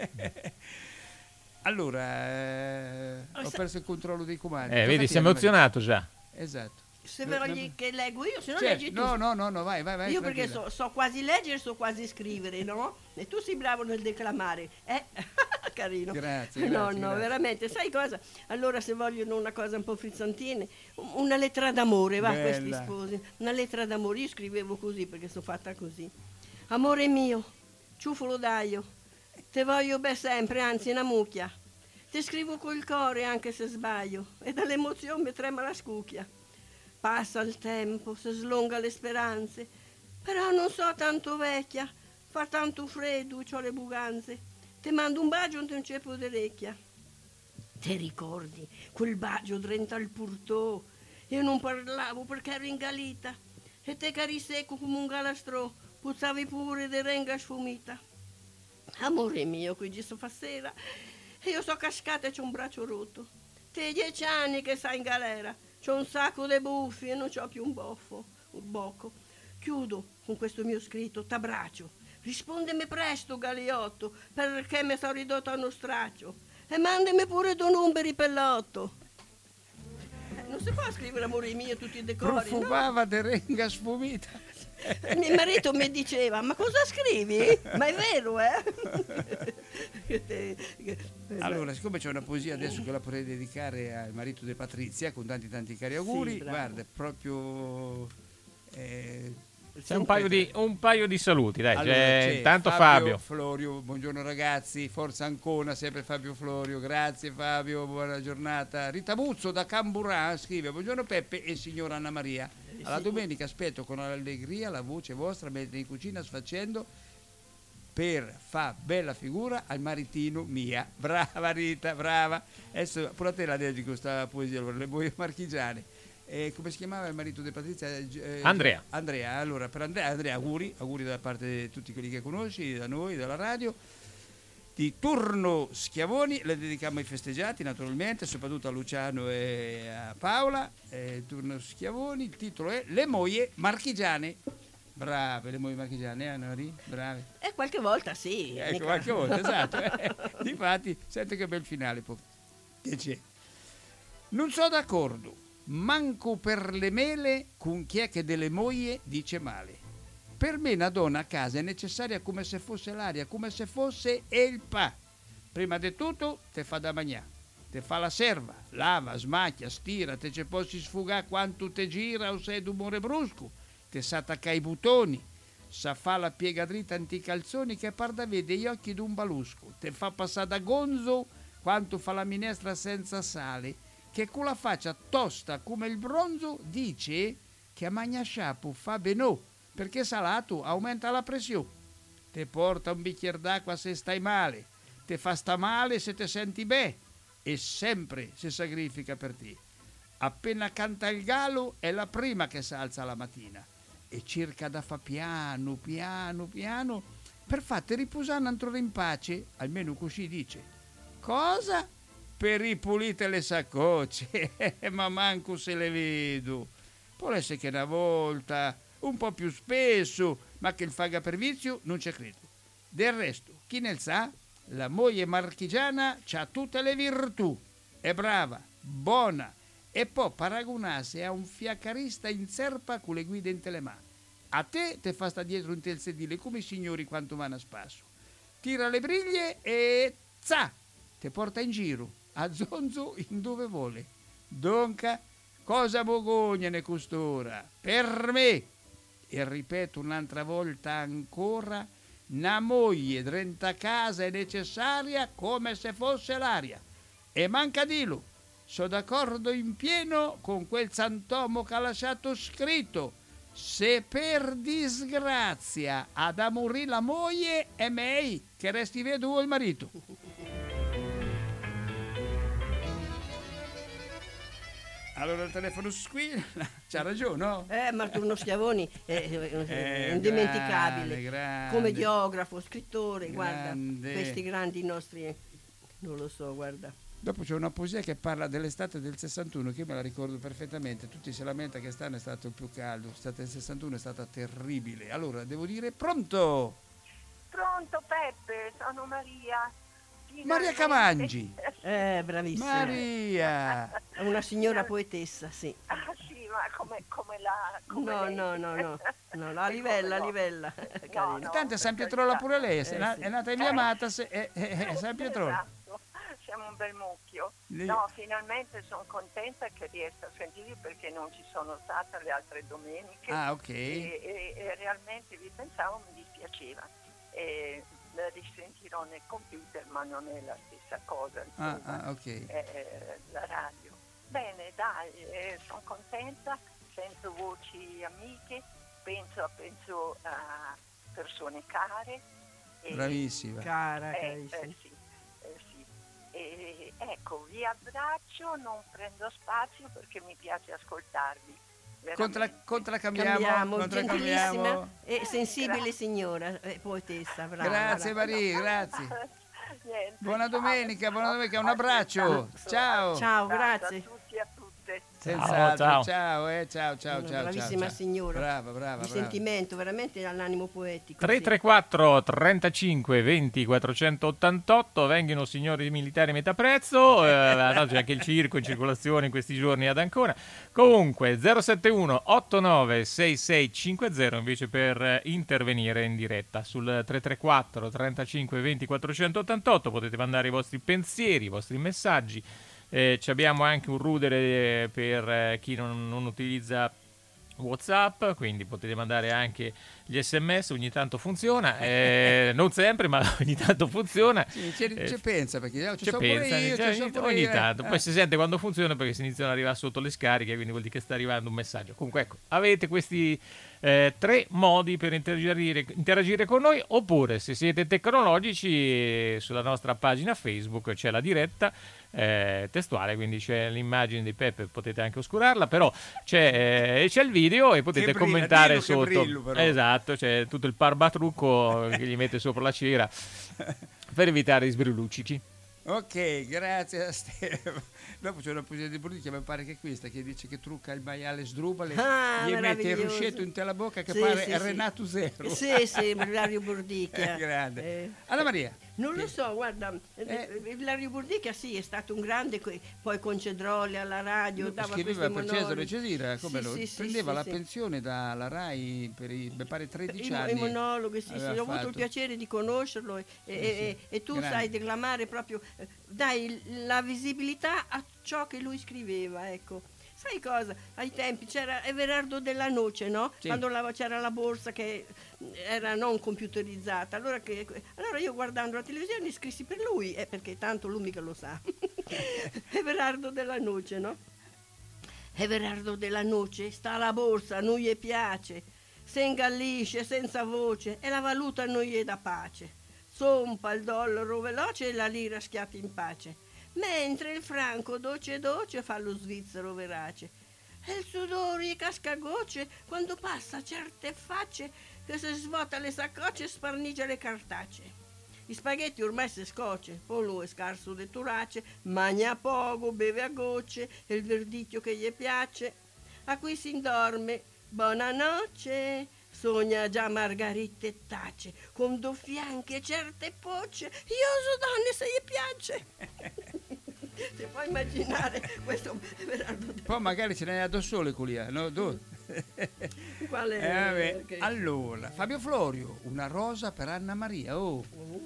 Allora, eh, Oh, ho se- perso il controllo dei comandi. Eh, Tocca a vedi, te, sei Anna Maria. emozionato già. Esatto. Se No, voglio no, che leggo io, se no certo, leggi tu. no, no, no, no, vai, vai, vai. Io perché tranquilla. so, so quasi leggere, so quasi scrivere, no? E tu sei bravo nel declamare, eh? Carino. Grazie, No, grazie, no, grazie. veramente. Sai cosa? Allora, se vogliono una cosa un po' frizzantina, una lettera d'amore, va, Bella. questi sposi. Una lettera d'amore, io scrivevo così perché sono fatta così. Amore mio, ciuffolo d'aglio, te voglio ben sempre, anzi una mucchia. Ti scrivo col cuore anche se sbaglio e dall'emozione mi trema la scucchia. Passa il tempo, si slunga le speranze, però non so tanto vecchia, fa tanto freddo, c'ho le buganze. Ti mando un bacio in un ceppo d'orecchia. Ti ricordi quel bacio drento al purtò? Io non parlavo perché ero ingalita e te cari secco come un galastrò, puzzavi pure di renga sfumita. Amore mio, qui ci sto fa sera e io so cascata e c'ho un braccio rotto. Te dieci anni che stai in galera, c'ho un sacco di buffi e non c'ho più un boffo, un bocco. Chiudo con questo mio scritto, t'abbraccio. Rispondemi presto, Galiotto, perché mi sono ridotto a uno straccio. E mandami pure due numeri per l'otto. Eh, non si può scrivere amore mio tutti i decori, no? Profumava di renga sfumita. Mio marito mi diceva, ma cosa scrivi? Ma è vero, eh? Allora, siccome c'è una poesia adesso che la potrei dedicare al marito di Patrizia con tanti tanti cari auguri, Sì, bravo. guarda, proprio... eh, C'è un paio di, un paio di saluti, dai. allora, c'è c'è intanto Fabio. Florio, buongiorno ragazzi, forza Ancona, sempre Fabio Florio, grazie Fabio, buona giornata. Rita Buzzo da Camburà scrive, buongiorno Peppe e signora Anna Maria. Alla sì. domenica aspetto con allegria la voce vostra mentre in cucina sfacendo per fa bella figura al maritino mia. Brava Rita, brava. Adesso pure a te la leggi questa poesia, allora, le boie marchigiane. Eh, come si chiamava il marito di Patrizia? Eh, Andrea. Andrea, allora per Andrea, Andrea auguri, auguri da parte di tutti quelli che conosci, da noi, dalla radio. Di Turno Schiavoni, le dedichiamo ai festeggiati naturalmente, soprattutto a Luciano e a Paola. Eh, Turno Schiavoni, il titolo è Le Moie Marchigiane. Brave, le mogli marchigiane, eh, Nori? Brave. E qualche volta sì. Ecco, mica- qualche volta, esatto. Eh. Difatti, senti che bel finale poi. Che c'è? Non so d'accordo, manco per le mele con chi è che delle moglie dice male. Per me una donna a casa è necessaria come se fosse l'aria, come se fosse il pa. Prima di tutto te fa da mangiare, te fa la serva, lava, smacchia, stira, te ci possi sfugare quanto te gira o sei d'umore brusco, te sa attaccare i buttoni, sa fa la piega dritta anti calzoni che par da vede gli occhi d'un balusco, te fa passare da gonzo quanto fa la minestra senza sale, che con la faccia tosta come il bronzo dice che a magna sciapo fa benò, perché salato aumenta la pressione. Te porta un bicchiere d'acqua se stai male, te fa sta male se te senti bene e sempre si sacrifica per te. Appena canta il gallo è la prima che si alza la mattina e cerca da fa piano, piano, piano per fatte riposare ancora in pace, almeno così dice. Cosa? Per ripulite le saccocce, ma manco se le vedo. Può essere che una volta, un po' più spesso, ma che il faga per vizio non ci credo. Del resto, chi ne sa, la moglie marchigiana c'ha tutte le virtù, è brava, buona, e può paragonarsi a un fiaccarista in serpa con le guide in telemà. A te te fa sta dietro in tel sedile come i signori quanto vanno a spasso. Tira le briglie e za, te porta in giro, a zonzo in dove vuole. Donca, cosa bogogna ne costora? Per me, e ripeto un'altra volta ancora, una moglie drenta a casa è necessaria come se fosse l'aria. E manca dillo, sono d'accordo in pieno con quel santomo che ha lasciato scritto: se per disgrazia ad a morì la moglie è mei che resti vedovo il marito. Allora il telefono squilla, c'ha ragione, no? Eh, Martuno Schiavoni è, è- è Eh, indimenticabile. grande, grande. Commediografo, scrittore, guarda, Grande. questi grandi nostri, non lo so, guarda. Dopo c'è una poesia che parla dell'estate del sessantuno, che io me la ricordo perfettamente. Tutti si lamentano che quest'anno è stato il più caldo, l'estate del sessantuno è stata terribile. Allora, devo dire, pronto? Pronto Peppe, sono Maria. Maria Finalmente. Camangi. Eh, bravissima. Maria! Una signora poetessa, sì. Ah sì, ma come, come la... Come No, lei. no, no, no, no, la E livella, come no? livella. Carina. no. Tanto è San per Pietrola carità. pure lei, è, Eh, na- sì. è nata in via Matas, è, è, è San Pietrola. Esatto, siamo un bel mucchio. Lì- No, finalmente sono contenta che riesca a sentirvi perché non ci sono stata le altre domeniche. Ah, ok. e, e- e realmente vi pensavo, mi dispiaceva. E la risentirò nel computer, ma non è la stessa cosa. Ah, insomma. ah, ok. eh, la radio. Bene, dai, eh, sono contenta, sento voci amiche, penso, penso a persone care. e- Bravissima. Cara, eh, carissima. eh, sì, eh, sì. E, ecco, vi abbraccio, non prendo spazio perché mi piace ascoltarvi. Contra, veramente. contraccambiamo, Cambiamo, contraccambiamo. gentilissima e sensibile signora, eh, poetessa, brava. Grazie brava. Maria, grazie. Niente, Buona ciao. domenica, buona domenica, un abbraccio. Ciao. Ciao, Abbraccio grazie. a tutti e a tutte. Senz'altro, Ciao, ciao, eh, ciao, ciao, Una ciao. bravissima ciao. signora. Brava, brava, Di brava. sentimento, veramente all'animo poetico. tre sì. tre quattro trentacinque venti quattrocentottantotto, vengono signori militari a metà prezzo, eh, tanto c'è anche il circo in circolazione in questi giorni ad Ancona. Comunque zero sette uno otto nove sei sei cinque zero invece per eh, intervenire in diretta sul tre tre quattro trentacinque venti quattrocentottantotto potete mandare i vostri pensieri, i vostri messaggi. Eh, ci abbiamo anche un rudere eh, per eh, chi non, non utilizza WhatsApp, quindi potete mandare anche gli sms, ogni tanto funziona, eh, non sempre, ma ogni tanto funziona. Sì, ci, Eh, ci pensa perché io ci ci so pure pensa, io, cioè, ci so ogni, pure ogni io, eh. tanto, poi Eh. si sente quando funziona perché si iniziano ad arrivare sotto le scariche, quindi vuol dire che sta arrivando un messaggio. Comunque ecco, avete questi eh, tre modi per interagire, interagire con noi, oppure se siete tecnologici sulla nostra pagina Facebook c'è la diretta eh, testuale, quindi c'è l'immagine di Peppe, potete anche oscurarla, però c'è, eh, c'è il video e potete Che brilla, commentare dillo che sotto. brillo, però. Esatto, c'è tutto il parbatrucco che gli mette sopra la cera per evitare gli sbrilluccici. Ok, grazie a Stefano. Dopo c'è una poesia di Burdicchia, mi pare che è questa, che dice che trucca il maiale sdrubale, Ah, gli mette il meraviglioso. ruscetto in te la bocca che Sì, pare sì, sì. Renato Zero. Sì, sì, Ilario Burdicchia. È grande. Eh. Anna Maria. Non lo che- so, guarda, Eh. Ilario Burdicchia sì, è stato un grande, co- poi con Cedrolli alla radio, Lui dava scriveva questi per Cesare monologhi. Cesira, come Sì, lo sì, sì, prendeva sì, la sì. pensione dalla Rai per i, mi pare tredici I, mo- anni. i monologhi, sì, sì, aveva ho avuto fatto. il piacere di conoscerlo e, e- e- e tu grande. sai declamare proprio, eh, dai la visibilità a ciò che lui scriveva, ecco. Sai cosa? Ai tempi c'era Everardo della Noce, no? Sì. Quando la- c'era la borsa che era non computerizzata. Allora, che, allora io guardando la televisione scrissi per lui, eh, perché tanto lui mica lo sa. Everardo della Noce, no? Everardo della Noce sta alla borsa, a noi gli piace, se ingallisce senza voce e la valuta a noi gli dà pace. Sompa il dollaro veloce e la lira schiatta in pace, mentre il franco doce doce fa lo svizzero verace. E il sudore gli casca a gocce quando passa certe facce che se svuota le saccocce e sparnigia le cartacee. I spaghetti ormai si scocce, poi lui è scarso de turace, magna poco, beve a gocce, e il verdicchio che gli piace. A cui si indorme, buonanotte, sogna già margaritte e tace, con due fianchi e certe pocce, io so donne se gli piace. Si può immaginare questo Everardo De- Poi magari ce n'è da sole Culia, no? Tu? Quale Eh, vabbè. che- Allora, Fabio Florio, una rosa per Anna Maria. Oh.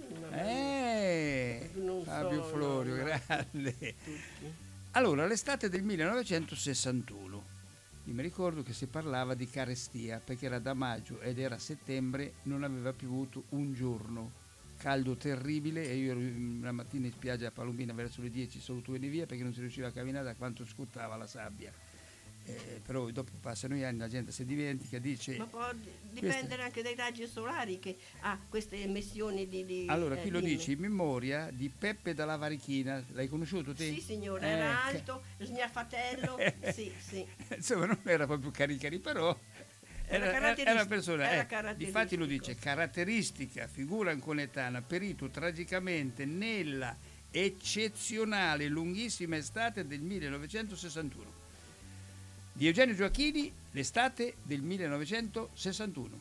Eh, Non Fabio so, Florio, no, no. grande. Allora, l'estate del millenovecentosessantuno. Io mi ricordo che si parlava di carestia perché era da maggio ed era settembre, non aveva piovuto un giorno. Caldo terribile e io ero una mattina in spiaggia a Palombina verso le dieci, solo tu veni via perché non si riusciva a camminare da quanto scottava la sabbia. Eh, però dopo passano gli anni, la gente si dimentica, dice... Ma può di- dipendere anche dai raggi solari che ha queste emissioni di... di Allora, eh, qui lo dimmi. dice in memoria di Peppe dalla Varichina. L'hai conosciuto te? Sì, signore, Eh, era che- alto, sgnafatello, sì, sì. Insomma, non era proprio caricari, però Era era, era, caratteristica, una persona. era Eh, caratteristico. difatti lo dice, caratteristica, figura anconetana, perito tragicamente nella eccezionale lunghissima estate del millenovecentosessantuno. Di Eugenio Gioacchini, l'estate del millenovecentosessantuno.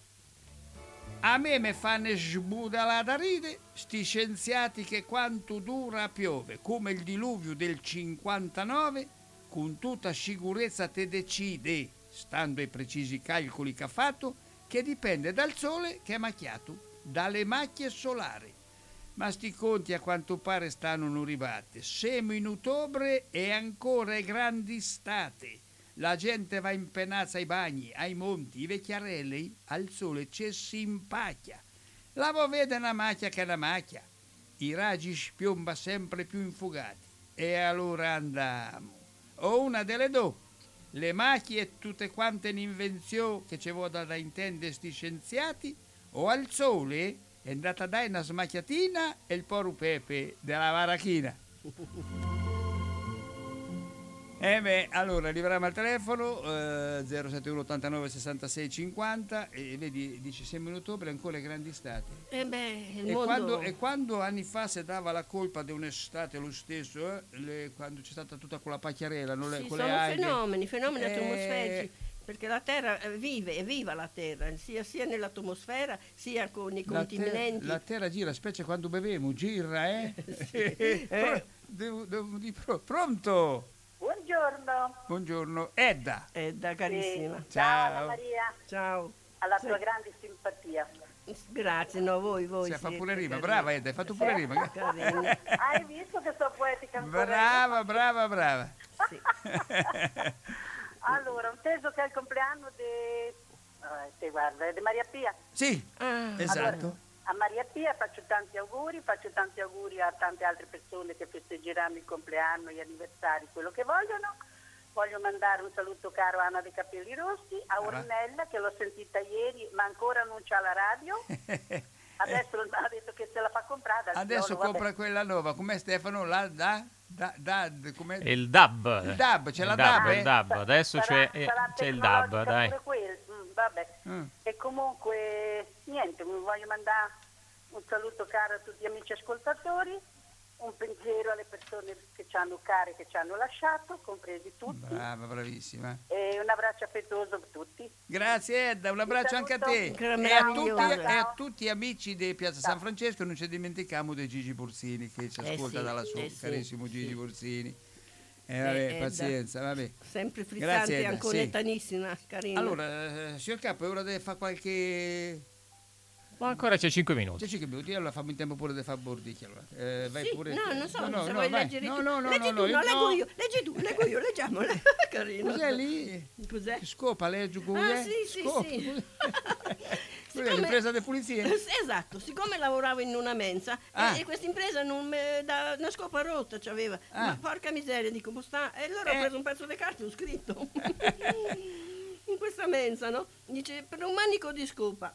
A me me fanno sbudalare da ride sti scienziati che quanto dura piove, come il diluvio del cinquantanove, con tutta sicurezza te decide, stando ai precisi calcoli che ha fatto, che dipende dal sole che è macchiato, dalle macchie solari. Ma sti conti a quanto pare stanno non arrivati. Siamo in ottobre e ancora è grande estate. La gente va in penazza ai bagni, ai monti, i vecchiarelli, al sole c'è si impacchia. La vo vede una macchia che è una macchia. I raggi spiomba sempre più infugati. E allora andiamo. O una delle due. Le macchie tutte quante un'invenzione che ci vuole da intendere sti scienziati, o al sole è andata a dare una smacchiatina e il poru Pepe della Varachina. Eh beh, allora arriviamo al telefono eh, zero sette uno ottantanove sessantasei cinquanta e vedi, dice siamo in ottobre ancora grandi estate. E beh, il E mondo... quando, e quando anni fa si dava la colpa di un'estate lo stesso, eh, le- quando c'è stata tutta quella pacchiarella, non le, Sì, con sono le alghe. fenomeni, fenomeni Eh, atmosferici, perché la Terra eh, vive, è viva la Terra, sia, sia nell'atmosfera sia con i La, continenti. ter- la terra gira, specie quando beviamo, gira, eh? Sì. Pro- devo- devo di pro- pronto? Buongiorno. Buongiorno, Edda. È da carissima. Sì. Ciao Ciao. Anna Maria, Ciao. alla Sì. tua grande simpatia. Grazie, no, voi, voi. Si fa siete pure rima, carini. brava Edda, hai fatto pure rima. Carini. Hai visto che sono poetica ancora? Brava, brava, brava. Sì. Allora, ho inteso che è il compleanno di... guarda, di Maria Pia. Sì, Ah, esatto. A Maria Pia faccio tanti auguri, faccio tanti auguri a tante altre persone che festeggeranno il compleanno, gli anniversari, quello che vogliono. Voglio mandare un saluto caro a Anna dei Capelli Rossi, a Ornella che l'ho sentita ieri ma ancora non c'ha la radio. Adesso ha detto che se la fa comprare. al Adesso fiolo, vabbè. compra quella nuova, com'è Stefano? La da, da, da, com'è? Il D A B. Il D A B, c'è la il D A B, il eh? D A B. Adesso Sarà- c'è, eh, sarà c'è il D A B, tecnologica dai. pure quel, mm, vabbè. Mm. E comunque niente, mi voglio mandare un saluto caro a tutti gli amici ascoltatori un pensiero alle persone che ci hanno care, che ci hanno lasciato, compresi tutti. Brava, bravissima. E un abbraccio affettuoso per tutti. Grazie Edda, un abbraccio anche a te. E a, tutti, e a tutti gli amici di Piazza San Francesco, non ci dimentichiamo di Gigi Borsini che ci Eh ascolta sì, da lassù, eh sì, carissimo Gigi sì. Borsini. Eh, vabbè, Edda. pazienza, vabbè. Sempre Grazie, frizzante e Edda, anconettanissima, carina. Allora, eh, signor Capo, è ora di fare qualche... Ma ancora c'è cinque minuti. C'è cinque minuti, allora fammi in tempo pure di fare Bordicchi. Allora. Eh, vai Sì, pure. no, non so, no, no, se no, vuoi vai. leggere no, tu. no, no, leggi no, tu, no, no, leggo no. io, leggi tu, leggo io, leggiamola. Carino. Cos'è lì? Cos'è? Scopa, leggi come Ah, sì, sì, Scopa. sì. Cos'è, l'impresa di pulizia? Eh, sì, esatto, siccome lavoravo in una mensa Ah. e, e questa impresa non me da una scopa rotta c'aveva, Ah. ma porca miseria, dico, mo sta, e allora Eh. ho preso un pezzo di carta e ho scritto in questa mensa, no? Dice, per un manico di scopa,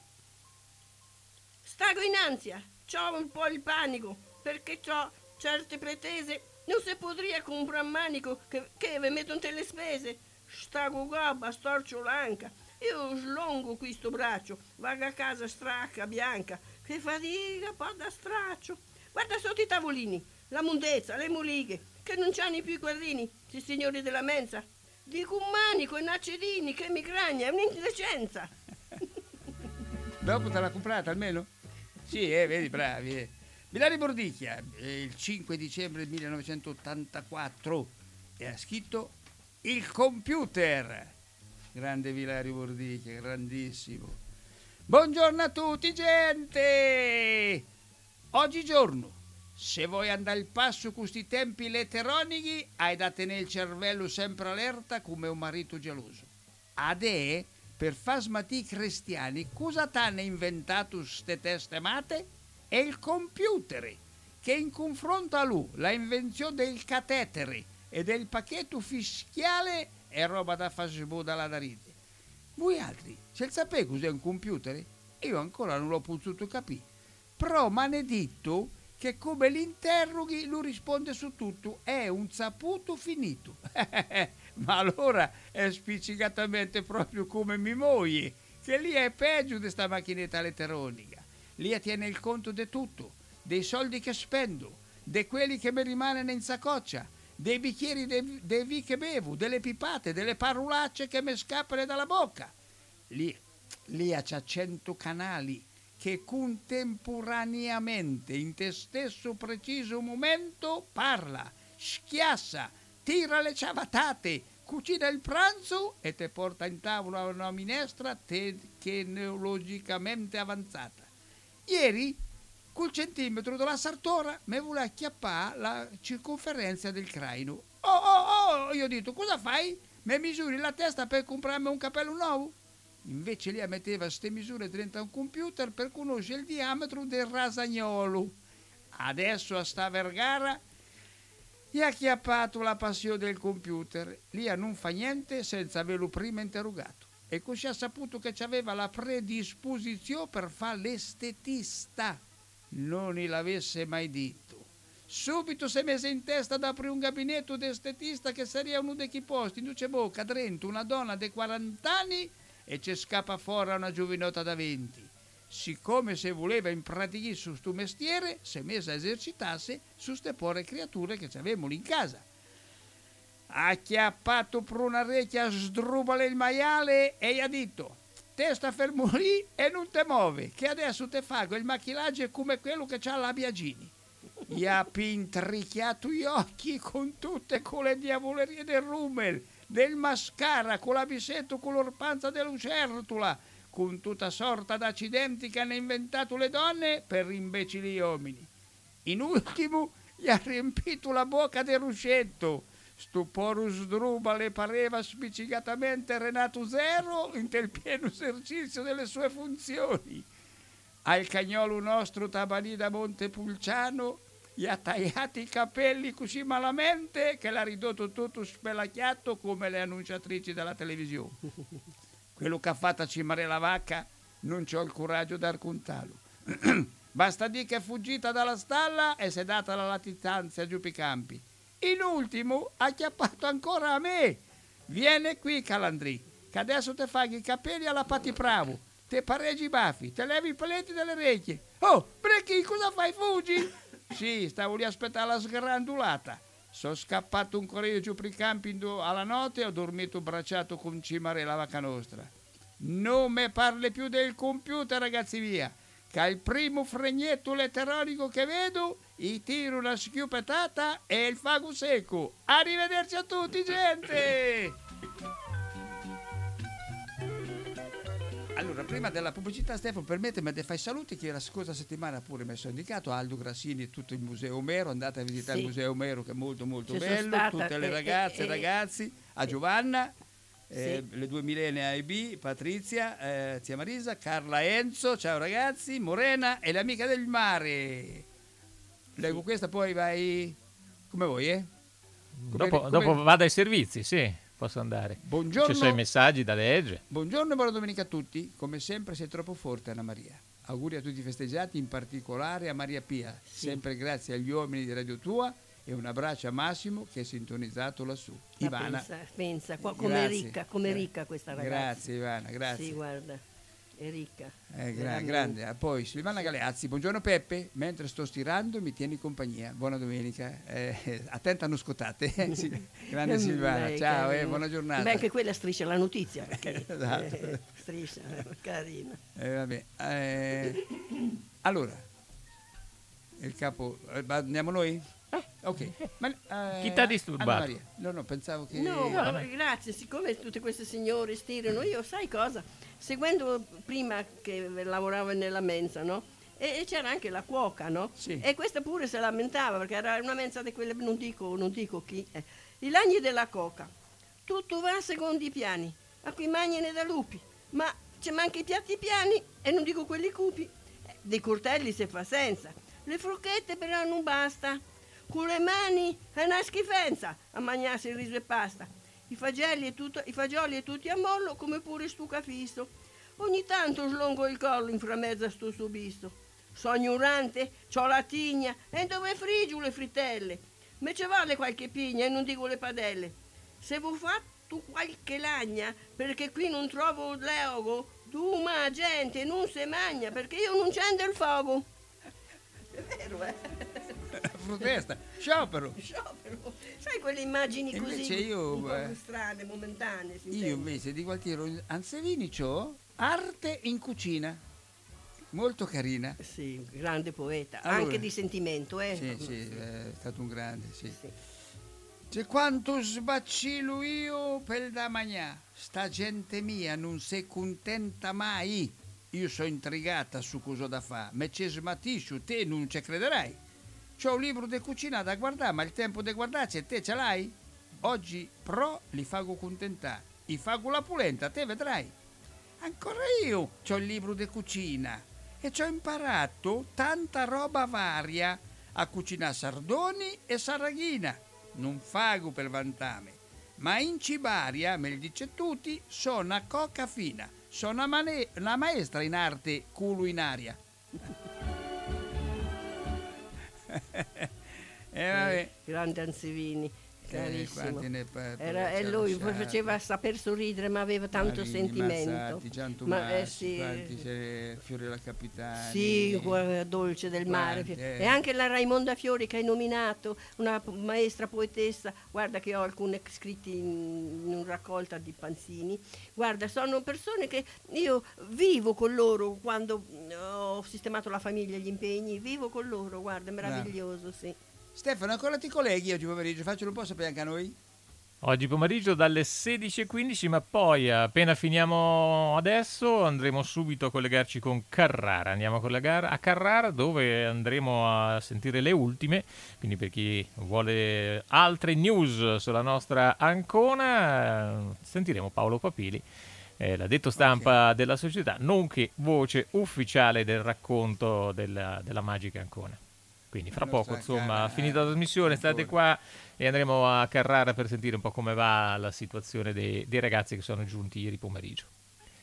stago in ansia, c'ho un po' il panico, perché c'ho certe pretese, non si potrebbe comprare un manico che, che vi mettono tutte le spese, stago gobba, storcio l'anca. Io slongo questo braccio, vado a casa stracca, bianca, che fatica, poi da straccio. Guarda sotto i tavolini, la mondezza, le molighe, che non c'hanno più i quadrini, sti signori della mensa. Dico un manico e nacedini, che migragna, è un'indecenza. Dopo te l'ha comprata almeno? Sì, eh, vedi, bravi. Eh. Milani Bordicchia, eh, il cinque dicembre millenovecentottantaquattro, e ha scritto Il computer. Grande Vilario Bordicchia, grandissimo. Buongiorno a tutti, gente! Oggigiorno, se vuoi andare al passo con questi tempi letteronici, hai da tenere il cervello sempre allerta come un marito geloso. Adè, per far smatì cristiani, cosa t'hanno inventato ste teste mate? È il computer, che in confronto a lui, la invenzione del catetere e del pacchetto fischiale è roba da far sbudare da ride. Voi altri, se sapete cos'è un computer? Io ancora non l'ho potuto capire. Però mi hanno detto che come l'interroghi lui risponde su tutto, è un saputo finito. Ma allora è spiccicatamente proprio come mia moglie, che lì è peggio di sta macchinetta letteronica. Lì tiene il conto di tutto, dei soldi che spendo, di quelli che mi rimangono in saccoccia, dei bicchieri dei vi che bevo, delle pipate, delle parolacce che mi scappano dalla bocca. Lì, lì c'ha cento canali che contemporaneamente, in te stesso preciso momento, parla, schiassa, tira le ciabatate, cucina il pranzo e te porta in tavola una minestra tecnologicamente avanzata. Ieri, col centimetro della sartora, mi vuole acchiappare la circonferenza del craino. Oh, oh, oh, io ho detto, cosa fai? Mi misuri la testa per comprarmi un cappello nuovo? Invece lei metteva queste misure dentro a un computer per conoscere il diametro del rasagnolo. Adesso a sta Vergara gli ha acchiappato la passione del computer. Lì non fa niente senza averlo prima interrogato. E così ha saputo che c'aveva la predisposizione per fare l'estetista. Non l'avesse mai detto. Subito si è messa in testa ad aprire un gabinetto di estetista che sarebbe uno dei chi posti. Non c'è bocca dentro una donna di quaranta anni e ci scappa fuori una giovinota da venti. Siccome se voleva impraticare su sto mestiere, si è messa a esercitarsi su ste pore creature che avevamo lì in casa. Ha acchiappato per una recchia, sdrubale il maiale e gli ha detto: te sta fermo lì e non te muove, che adesso te fago il machillaggio come quello che c'ha la Biagini. Gli ha pintrichiato gli occhi con tutte quelle diavolerie del Rummel, del mascara, con l'abissetto color panza della lucertola, con tutta sorta d'accidenti che hanno inventato le donne per imbecili uomini. In ultimo gli ha riempito la bocca del ruscetto. Sto porus druba le pareva spiccicatamente Renato Zero in tel pieno esercizio delle sue funzioni. Al cagnolo nostro Tabanì da Montepulciano gli ha tagliato i capelli così malamente che l'ha ridotto tutto spelacchiato come le annunciatrici della televisione. Quello che ha fatto a cimare la vacca non c'ho il coraggio da raccontarlo. Basta dire che è fuggita dalla stalla e si è data la latitanza giù per i campi. In ultimo ha chiappato ancora a me. Viene qui, Calandrì, che adesso te fai i capelli alla patipravo, te pareggi i baffi, te levi i paletti delle orecchie. Oh, Brecchi, cosa fai? Fuggi? Sì, stavo lì a aspettare la sgrandulata. Sono scappato un corriere giù per i campi in do- alla notte e ho dormito bracciato con Cimare la vacca nostra. Non me parli più del computer, ragazzi via, che al primo fregnetto letteronico che vedo gli tiro una schiuppetata e il fago secco. Arrivederci a tutti, gente! Allora, prima della pubblicità, Stefano, permettimi di fare i saluti che la scorsa settimana pure mi sono indicato Aldo Grassini e tutto il Museo Omero. Andate a visitare Sì. il Museo Omero che è molto molto Ci sono bello. stata, Tutte le e- ragazze e e- ragazzi, a Giovanna, Sì. eh, le due Milene A e B, Patrizia, eh, zia Marisa, Carla Enzo, ciao ragazzi, Morena e l'amica del mare. Leggo questa, poi vai come vuoi, eh? Come- Dopo, come- dopo vado ai servizi, sì, posso andare. Buongiorno. Ci sono i messaggi da leggere. Buongiorno e buona domenica a tutti. Come sempre sei troppo forte, Anna Maria. Auguri a tutti i festeggiati, in particolare a Maria Pia. Sempre grazie agli uomini di Radio Tua e un abbraccio a Massimo che è sintonizzato lassù. Ma Ivana. pensa, pensa, qua- come Grazie. ricca, come Gra- ricca questa ragazza. Grazie Ivana, grazie. Sì, guarda, è ricca. Eh, gra- veramente. grande. Ah, poi Silvana Galeazzi, buongiorno Peppe, mentre sto stirando mi tieni compagnia. Buona domenica. Eh, attenta a non scottate. eh. Sì. Grande Silvana, Beh, ciao, eh, carino. buona giornata. Beh, anche quella striscia la notizia. Perché, Esatto. eh, striscia, carina. Eh, vabbè. Eh, allora, il capo, eh, ma andiamo noi? Ok. Ma, eh, Chi t'ha disturbato? Anna Maria. No, no, pensavo che... No, no, ma no. grazie, siccome tutte queste signore stirano, io sai cosa? Seguendo prima che lavoravo nella mensa, no? E, e c'era anche la cuoca, no? Sì. E questa pure si lamentava perché era una mensa di quelle, non dico, non dico chi. eh. I lagni della coca, tutto va secondo i piani, a cui mangiano da lupi, ma c'è manca i piatti piani e non dico quelli cupi. Eh, dei coltelli si fa senza, le forchette però non basta. Con le mani è una schifenza a mangiarsi il riso e pasta. I fagioli e, tutto, i fagioli e tutti a mollo come pure stu cafisto. Ogni tanto slongo il collo in framezzo a sto subisto. Sono ignorante, c'ho la tigna e dove frigio le fritelle. Me ci vale qualche pigna e non dico le padelle. Se vu fatto qualche lagna perché qui non trovo l'eogo, tu ma gente non se magna perché io non accendo il fuoco. È vero, eh? Protesta, sciopero. Sciopero. Sai quelle immagini così Invece io, un po' eh, strane, momentanee, si Io intende. invece di Gualtiero Ansevini c'ho arte in cucina, molto carina. Sì, grande poeta, Allora. anche di sentimento, eh? Sì, sì, è stato un grande, sì. Sì. C'è quanto sbaccillo io per da magnà, sta gente mia non si contenta mai. Io sono intrigata su cosa da fa, me ci smatiscio, te non ci crederai. C'ho un libro di cucina da guardare, ma il tempo di guardarci e te ce l'hai? Oggi pro li fago contentare, i fago la pulenta, te vedrai. Ancora io c'ho il libro di cucina e ci ho imparato tanta roba varia a cucinare sardoni e sarraghina. Non fago per vantame, ma in Cibaria, me li dice tutti, sono una coca fina, sono una, mane- una maestra in arte culinaria. E vabbè. Grande Ansevini, Eh, carissimo. quanti ne pa- Era, e c'ha lui lasciati. faceva saper sorridere, ma aveva tanto Marini, sentimento. Mazzatti, Gian Ma, Tomasi, eh, sì, quanti c'è- Fiorella Capitani. Sì, guarda, Dolce del Mare. Quanti, eh. E anche la Raimonda Fiori che hai nominato, una p- maestra poetessa. Guarda che ho alcuni scritti in, in una raccolta di Panzini. Guarda, sono persone che io vivo con loro quando mm, ho sistemato la famiglia, gli impegni. Vivo con loro, guarda, è meraviglioso, sì. Stefano, ancora ti colleghi oggi pomeriggio? Faccelo un po' sapere anche a noi. Oggi pomeriggio dalle sedici e quindici, ma poi appena finiamo adesso andremo subito a collegarci con Carrara. Andiamo a collegare a Carrara dove andremo a sentire le ultime, quindi per chi vuole altre news sulla nostra Ancona eh, sentiremo Paolo Papili, eh, l'addetto stampa Ok. della società, nonché voce ufficiale del racconto della, della magica Ancona. Quindi fra La poco, nostra insomma, cara finita la trasmissione, state Ancona. qua e andremo a Carrara per sentire un po' come va la situazione dei, dei ragazzi che sono giunti ieri pomeriggio.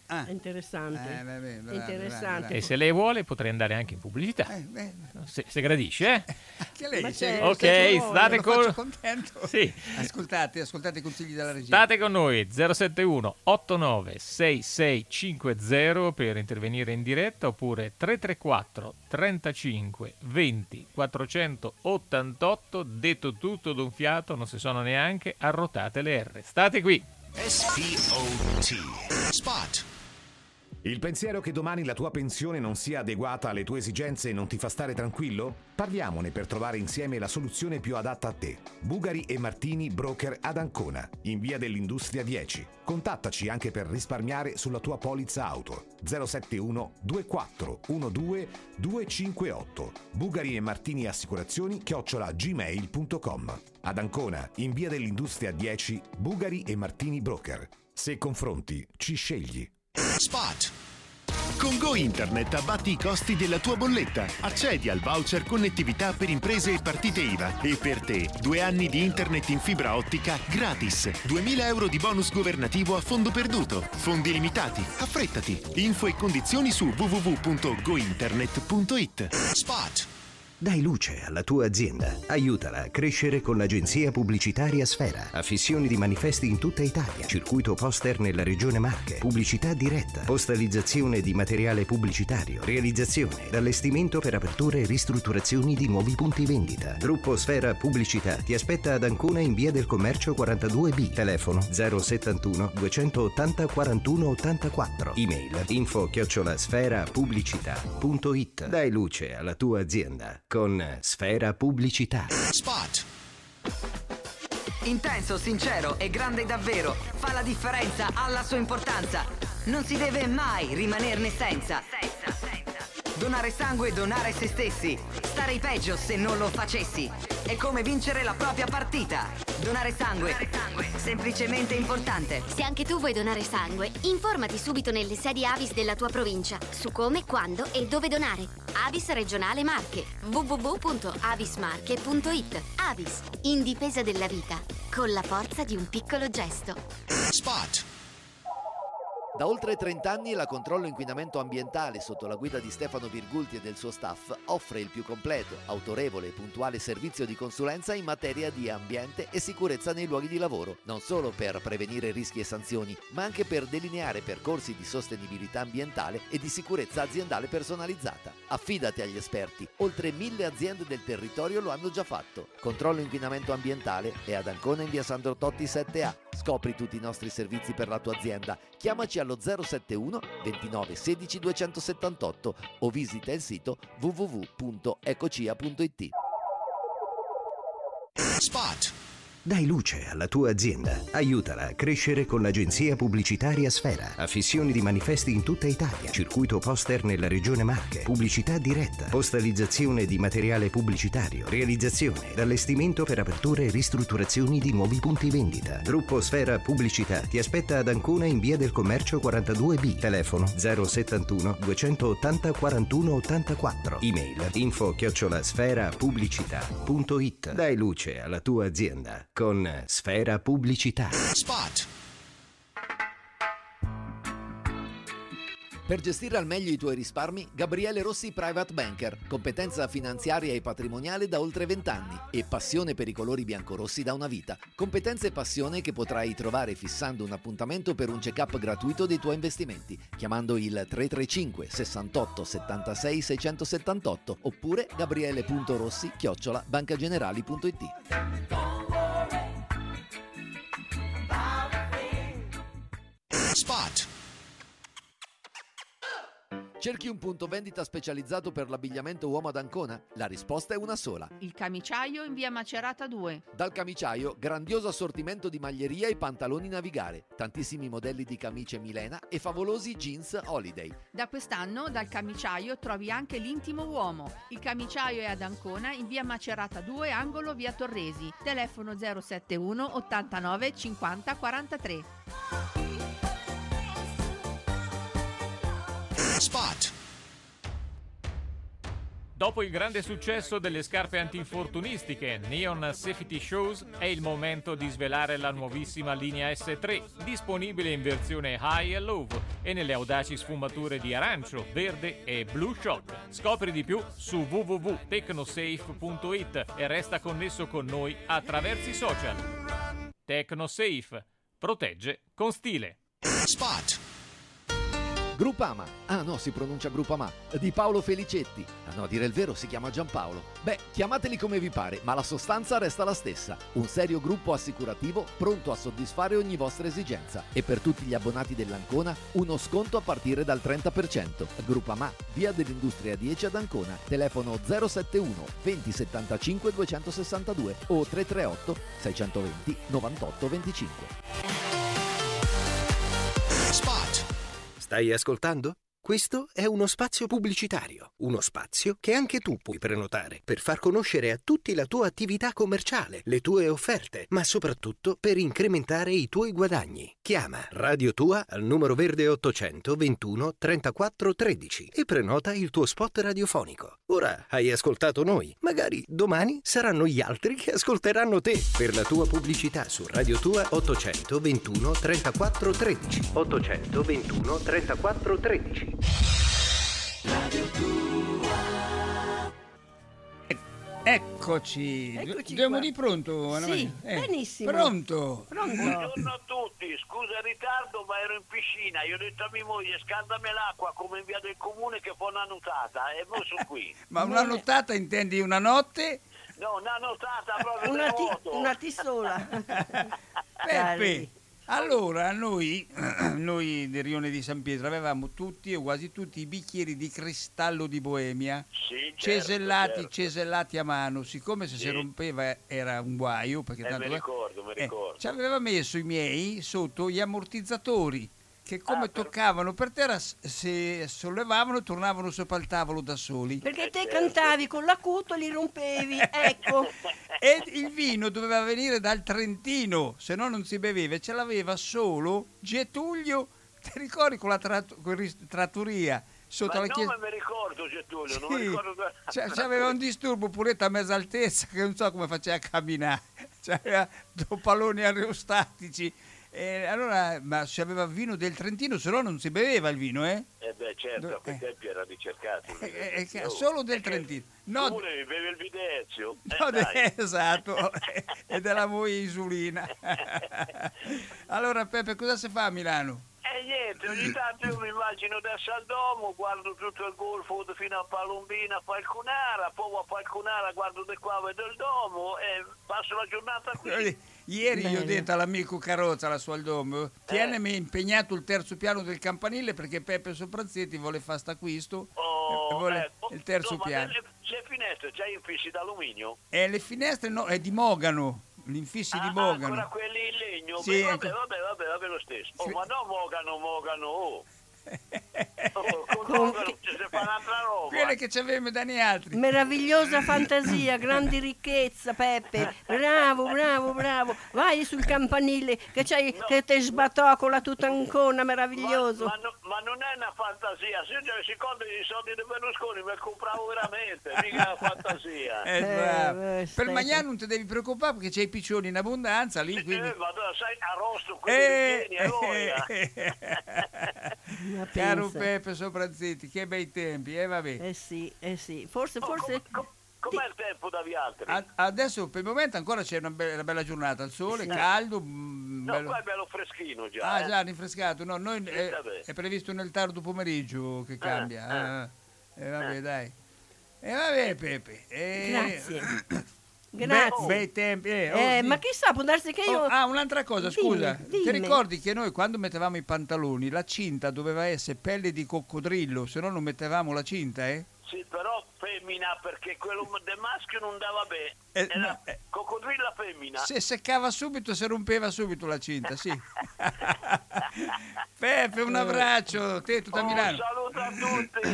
Ah. È interessante. Eh, beh, beh, bravo, interessante. bravo, bravo. E se lei vuole potrei andare anche in pubblicità. Eh, beh, se, se gradisce, eh? anche lei. Ma se- certo, Ok, se vuole. state lo faccio con... contento. Sì. Ascoltate, ascoltate i consigli della regia. State con noi zero sette uno otto nove sei sei cinque zero per intervenire in diretta, oppure tre tre quattro trentacinque venti quattrocentottantotto. Detto tutto d'un fiato, non si sono neanche arrotate le R. State qui. S P O T. Spot. Il pensiero che domani la tua pensione non sia adeguata alle tue esigenze non ti fa stare tranquillo? Parliamone per trovare insieme la soluzione più adatta a te. Bugari e Martini, broker ad Ancona, in via dell'Industria dieci. Contattaci anche per risparmiare sulla tua polizza auto. zero sette uno due quattro uno due due cinque otto. Bugari e Martini Assicurazioni chiocciola gmail punto com. Ad Ancona, in via dell'Industria dieci, Bugari e Martini Broker. Se confronti, ci scegli. Spot. Con Go Internet abbatti i costi della tua bolletta. Accedi al voucher connettività per imprese e partite I V A. E per te, due anni di internet in fibra ottica gratis. duemila euro di bonus governativo a fondo perduto. Fondi limitati. Affrettati. Info e condizioni su w w w punto go internet punto it. Spot. Dai luce alla tua azienda. Aiutala a crescere con l'agenzia pubblicitaria Sfera. Affissioni di manifesti in tutta Italia. Circuito poster nella regione Marche. Pubblicità diretta. Postalizzazione di materiale pubblicitario. Realizzazione ed allestimento per aperture e ristrutturazioni di nuovi punti vendita. Gruppo Sfera Pubblicità ti aspetta ad Ancona in via del Commercio quarantadue B. Telefono zero settantuno duecentottanta quarantuno ottantaquattro. Email info chiocciola sfera pubblicità punto it. Dai luce alla tua azienda con Sfera Pubblicità. Spot. Intenso, sincero e grande davvero. Fa la differenza, ha la sua importanza. Non si deve mai rimanerne senza. Senza, senza. Donare sangue e donare se stessi. Starei peggio se non lo facessi. È come vincere la propria partita. Donare sangue. Donare sangue. Semplicemente importante. Se anche tu vuoi donare sangue, informati subito nelle sedi Avis della tua provincia su come, quando e dove donare. Avis Regionale Marche. w w w punto avismarche punto it. Avis, in difesa della vita, con la forza di un piccolo gesto. Spot. Da oltre trenta anni la Controllo Inquinamento Ambientale, sotto la guida di Stefano Virgulti e del suo staff, offre il più completo, autorevole e puntuale servizio di consulenza in materia di ambiente e sicurezza nei luoghi di lavoro, non solo per prevenire rischi e sanzioni, ma anche per delineare percorsi di sostenibilità ambientale e di sicurezza aziendale personalizzata. Affidati agli esperti, oltre mille aziende del territorio lo hanno già fatto. Controllo Inquinamento Ambientale è ad Ancona in via Sandro Totti sette A. Scopri tutti i nostri servizi per la tua azienda. Chiamaci allo zero sette uno ventinove sedici duecentosettantotto o visita il sito w w w punto ecocia punto it. Spot. Dai luce alla tua azienda. Aiutala a crescere con l'agenzia pubblicitaria Sfera. Affissioni di manifesti in tutta Italia. Circuito poster nella regione Marche. Pubblicità diretta. Postalizzazione di materiale pubblicitario. Realizzazione ed allestimento per aperture e ristrutturazioni di nuovi punti vendita. Gruppo Sfera Pubblicità ti aspetta ad Ancona in via del Commercio quarantadue B. Telefono zero settantuno duecentottanta quarantuno ottantaquattro. Email info chiocciola sfera pubblicità punto it. Dai luce alla tua azienda con Sfera Pubblicità. Spot. Per gestire al meglio i tuoi risparmi, Gabriele Rossi Private Banker, competenza finanziaria e patrimoniale da oltre vent'anni e passione per i colori biancorossi da una vita. Competenza e passione che potrai trovare fissando un appuntamento per un check-up gratuito dei tuoi investimenti, chiamando il tre tre cinque sessantotto settantasei seicentosettantotto oppure gabriele punto rossi chiocciola bancagenerali punto it. Spot. Cerchi un punto vendita specializzato per l'abbigliamento uomo ad Ancona? La risposta è una sola. Il Camiciaio in via Macerata due. Dal Camiciaio, grandioso assortimento di maglieria e pantaloni navigare, tantissimi modelli di camicie Milena e favolosi jeans Holiday. Da quest'anno dal Camiciaio trovi anche l'intimo uomo. Il Camiciaio è ad Ancona in via Macerata due, angolo via Torresi. Telefono zero sette uno ottantanove cinquanta quarantatré. Spot. Dopo il grande successo delle scarpe antinfortunistiche Neon Safety Shoes, è il momento di svelare la nuovissima linea S tre, disponibile in versione High e Low e nelle audaci sfumature di arancio, verde e Blue Shock. Scopri di più su w w w punto tecnosafe punto it e resta connesso con noi attraverso i social. Tecnosafe. Protegge con stile. Spot. Groupama, ah no, si pronuncia Groupama, di Paolo Felicetti. Ah no, a dire il vero si chiama Giampaolo. Beh, chiamateli come vi pare, ma la sostanza resta la stessa. Un serio gruppo assicurativo pronto a soddisfare ogni vostra esigenza. E per tutti gli abbonati dell'Ancona, uno sconto a partire dal trenta per cento. Groupama, via dell'Industria dieci ad Ancona. Telefono zero sette uno venti settantacinque duecentosessantadue o tre tre otto sei venti novantotto venticinque. Spot. Stai ascoltando? Questo è uno spazio pubblicitario, uno spazio che anche tu puoi prenotare per far conoscere a tutti la tua attività commerciale, le tue offerte, ma soprattutto per incrementare i tuoi guadagni. Chiama Radio Tua al numero verde ottocento ventuno trentaquattro tredici e prenota il tuo spot radiofonico. Ora hai ascoltato noi, magari domani saranno gli altri che ascolteranno te. Per la tua pubblicità su Radio Tua ottocento ventuno trentaquattro tredici. ottocento ventuno trentaquattro tredici. Radio Tua. Eccoci, Eccoci abbiamo qua. di pronto Anna Sì, Maria? Eh, benissimo. Pronto? Pronto? Buongiorno a tutti, scusa il ritardo ma ero in piscina, io ho detto a mia moglie scaldami l'acqua come in via del comune che fa una nuotata e mo sono qui. Ma una nottata intendi una notte? No, una nuotata proprio Una, del ti- nuoto. una tissola. Peppe, allora noi, noi del Rione di San Pietro avevamo tutti o quasi tutti i bicchieri di cristallo di Boemia, Sì, certo, cesellati, certo. cesellati a mano, siccome se Sì. si rompeva era un guaio, perché Eh, tanto mi ricordo, mi eh, ricordo. ci aveva messo i miei sotto gli ammortizzatori che come Ah, per- toccavano per terra s- si sollevavano e tornavano sopra il tavolo da soli. Perché te cantavi con l'acuto e li rompevi, ecco. E il vino doveva venire dal Trentino, se no non si beveva, e ce l'aveva solo Getulio, ti ricordi con la trat- con ris- trattoria sotto Ma la il chiesa? nome mi ricordo Getulio, non mi Sì, ricordo dove- cioè, c'aveva un disturbo puretta a mezza altezza che non so come faceva a camminare, c'aveva due palloni aerostatici. E allora, ma se aveva vino del Trentino, se no non si beveva il vino, eh? Eh beh certo, Do- a quei eh. tempi era ricercato. il Eh, eh, Venezio. che- solo del Trentino. No, Tu volevi bere il Venezio? Eh, no, dai. esatto, e della moglie insulina. Allora Peppe, cosa si fa a Milano? E niente, ogni tanto io mi immagino da Saldomo, guardo tutto il golfo fino a Palombina, a Falconara, poi a Falconara guardo di qua, vedo il domo e passo la giornata qui. Ieri gli ho Bello. detto all'amico Carrozza, la sua al domo, tienimi impegnato il terzo piano del campanile perché Peppe Soprazzeti vuole fare st'acquisto Oh, e vuole ecco. il terzo No, ma piano. Le, le finestre c'hai infissi d'alluminio? E le finestre no, è di Mogano, gli infissi Ah, di ancora Mogano. quelli in legno? Sì, Beh, vabbè, ecco. vabbè, vabbè, vabbè lo stesso. Oh, Sì. ma no Mogano, Mogano, oh. Oh, con Con- Mogano ci si fa un'altra roba. Quelle che ci avevamo da negli altri. Meravigliosa fantasia, grandi ricchezza, Peppe. Bravo, bravo, bravo. Vai sul campanile che c'hai che te sbatoccola tutta ancona, meraviglioso. Ma, ma no- ma non è una fantasia, se io avessi conto i soldi di Berlusconi me li compravo veramente, mica una fantasia. Eh, Eh, bravo. eh, Per stai- Magnano non ti devi preoccupare perché c'hai i piccioni in abbondanza lì, quindi... Eh, ma dove sai, arrosto quelli Eh, pieni, allora. Ma Caro pensa. Peppe Soprazzeti, che bei tempi, eh vabbè. Eh sì, eh sì. Forse, Oh, forse... com- com- com'è il tempo da altri? A- Adesso per il momento ancora c'è una bella, una bella giornata, il sole, Sì. caldo, mm, No, bello- qua è bello freschino già. Ah eh. già, rinfrescato, no, noi eh, vabbè. è previsto nel tardo pomeriggio che cambia. eh. Ah, eh, vabbè, dai. E vabbè Peppe. eh, Grazie. be- Grazie. bei tempi. Eh, oh, Eh, di- ma chissà, può darsi che io... Oh, ah, un'altra cosa, Dimmi, scusa. Ti dimmi. ricordi che noi quando mettevamo i pantaloni, la cinta doveva essere pelle di coccodrillo, se no non mettevamo la cinta, eh? Sì, però femmina, perché quello del maschio non dava bene. Eh, Era no, eh. coccodrilla femmina. Se seccava subito, si rompeva subito la cinta, sì. Peppe, un abbraccio, te tutta Oh, Milano. saluto a tutti.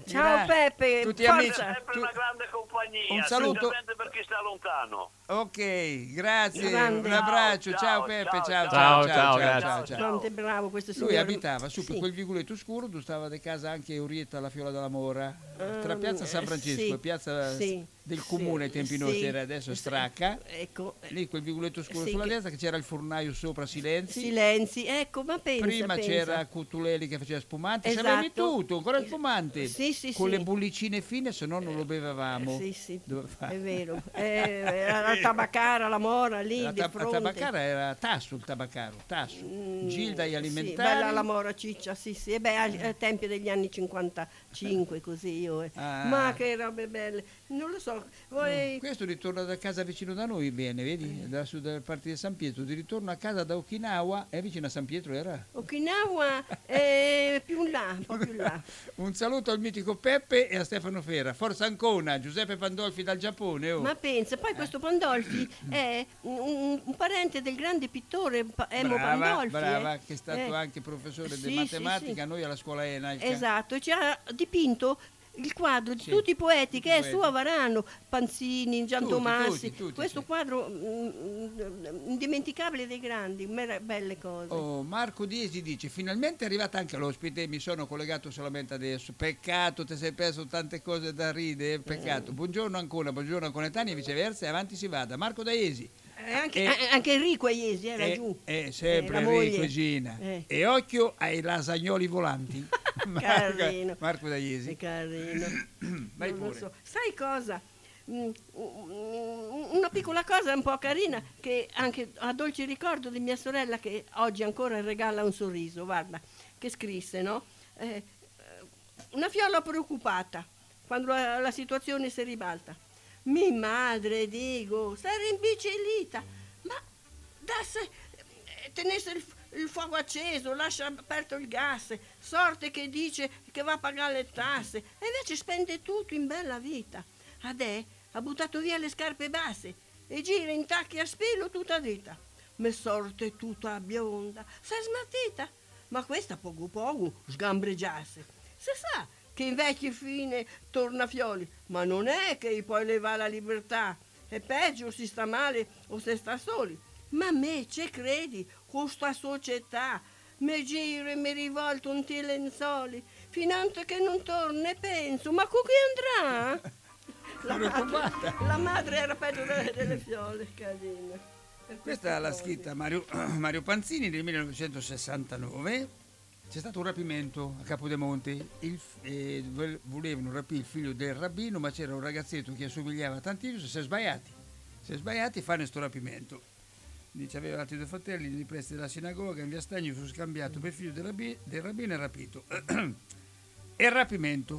Ciao Grazie. Peppe, Tutti forza. amici. Sempre una grande compagnia, Un saluto. specialmente per chi sta lontano. Ok, grazie, Grande. un abbraccio, ciao, Ciao, Peppe, ciao, ciao, ciao, ciao, ciao, ciao, ciao, grazie. ciao. Quanto è bravo questo signore. Lui abitava su per Sì. quel vicoletto scuro dove stava di casa anche Urietta la Fiola della Mora, tra Ehm, piazza San eh, Francesco sì, e piazza sì, del sì, comune ai tempi sì, nostri, era adesso sì, Stracca. Ecco, eh, Lì quel vicoletto scuro sì, sulla che- destra che c'era il fornaio sopra Silenzi. Silenzi, ecco, ma pensa, Prima pensa. c'era Cutuleli che faceva spumante, Esatto. sapevi tutto, ancora il spumante. Sì, sì, con sì. le bollicine fine, se no non lo bevevamo. Sì, sì, Dove fa- è vero. Eh, la tabaccara, la mora lì La di tab- fronte. tabaccara era Tasso il tabaccaro, Tasso. Mm, Gilda e Sì, alimentari. bella la mora ciccia, sì, sì. E beh, ai, ai tempi degli anni cinquantacinque, così io. eh. Ah. Ma che robe belle. Non lo so, voi... Questo ritorna da casa vicino da noi, bene, vedi? Da su dalle parti di San Pietro. Di ritorno a casa da Okinawa, è vicino a San Pietro, era? Okinawa è più in là, un po' più in là. Un saluto al mitico Peppe e a Stefano Fera. Forza Ancona, Giuseppe Pandolfi dal Giappone. Oh. Ma pensa, poi questo Pandolfi è un, un parente del grande pittore Pa- Emo brava, Pandolfi. brava, eh. che è stato Eh, anche professore sì, di sì, matematica, sì. noi alla scuola Enalca. Esatto, ci ha dipinto il quadro di Sì, tutti i poeti tutti che i è poeti. su a Varano, Panzini, Gian Tutti, Tomassi, tutti, tutti, questo sì. quadro mm, mm, indimenticabile dei grandi, mera- belle cose. Oh, Marco Diesi dice: finalmente è arrivata anche l'ospite, mi sono collegato solamente adesso. Peccato, ti sei perso tante cose da ridere. Peccato. Buongiorno ancora, buongiorno Conetani e viceversa, e avanti si vada. Marco Daiesi. Eh, anche, E- a- anche Enrico Aiesi era È, giù. è sempre Eh, la moglie. Enrico Gina. Eh. E occhio ai lasagnoli volanti. Marco, Carino. Marco Daiesi. È carino. Vai Non lo pure. so. Sai cosa? Mm, mm, Una piccola cosa un po' carina che anche a dolce ricordo di mia sorella che oggi ancora regala un sorriso, guarda, che scrisse, no? Eh, una fiola preoccupata quando la, la situazione si ribalta. Mi madre, dico, sarà imbecillita, ma da se, eh, tenesse il, il fuoco acceso, lascia aperto il gas, sorte che dice che va a pagare le tasse, e invece spende tutto in bella vita. Adè ha buttato via le scarpe basse e gira in tacchi a spillo tutta dritta. Me sorte tutta bionda, s'è smartita, ma questa poco poco sgambreggiasse. Se sa che in vecchie fine torna fioli, ma non è che poi le va la libertà. È peggio si sta male o se sta soli. Ma me ce credi, con sta società, me giro e mi rivolto un ti lenzuoli, finanche che non torna e penso, ma con chi andrà? La madre, la madre era peggio delle, delle fiole, carina. Per Questa l'ha queste scritta Mario, Mario Panzini nel millenovecentosessantanove. C'è stato un rapimento a Capodemonte. Il, f- eh, vo- volevano rapire il figlio del rabbino, ma c'era un ragazzetto che assomigliava tantissimo. Si è sbagliati. Si è sbagliati a fare questo rapimento. Dice aveva altri due fratelli nei pressi della sinagoga. In via Stagno fu scambiato per figlio del, rabbi- del rabbino e rapito. E il rapimento.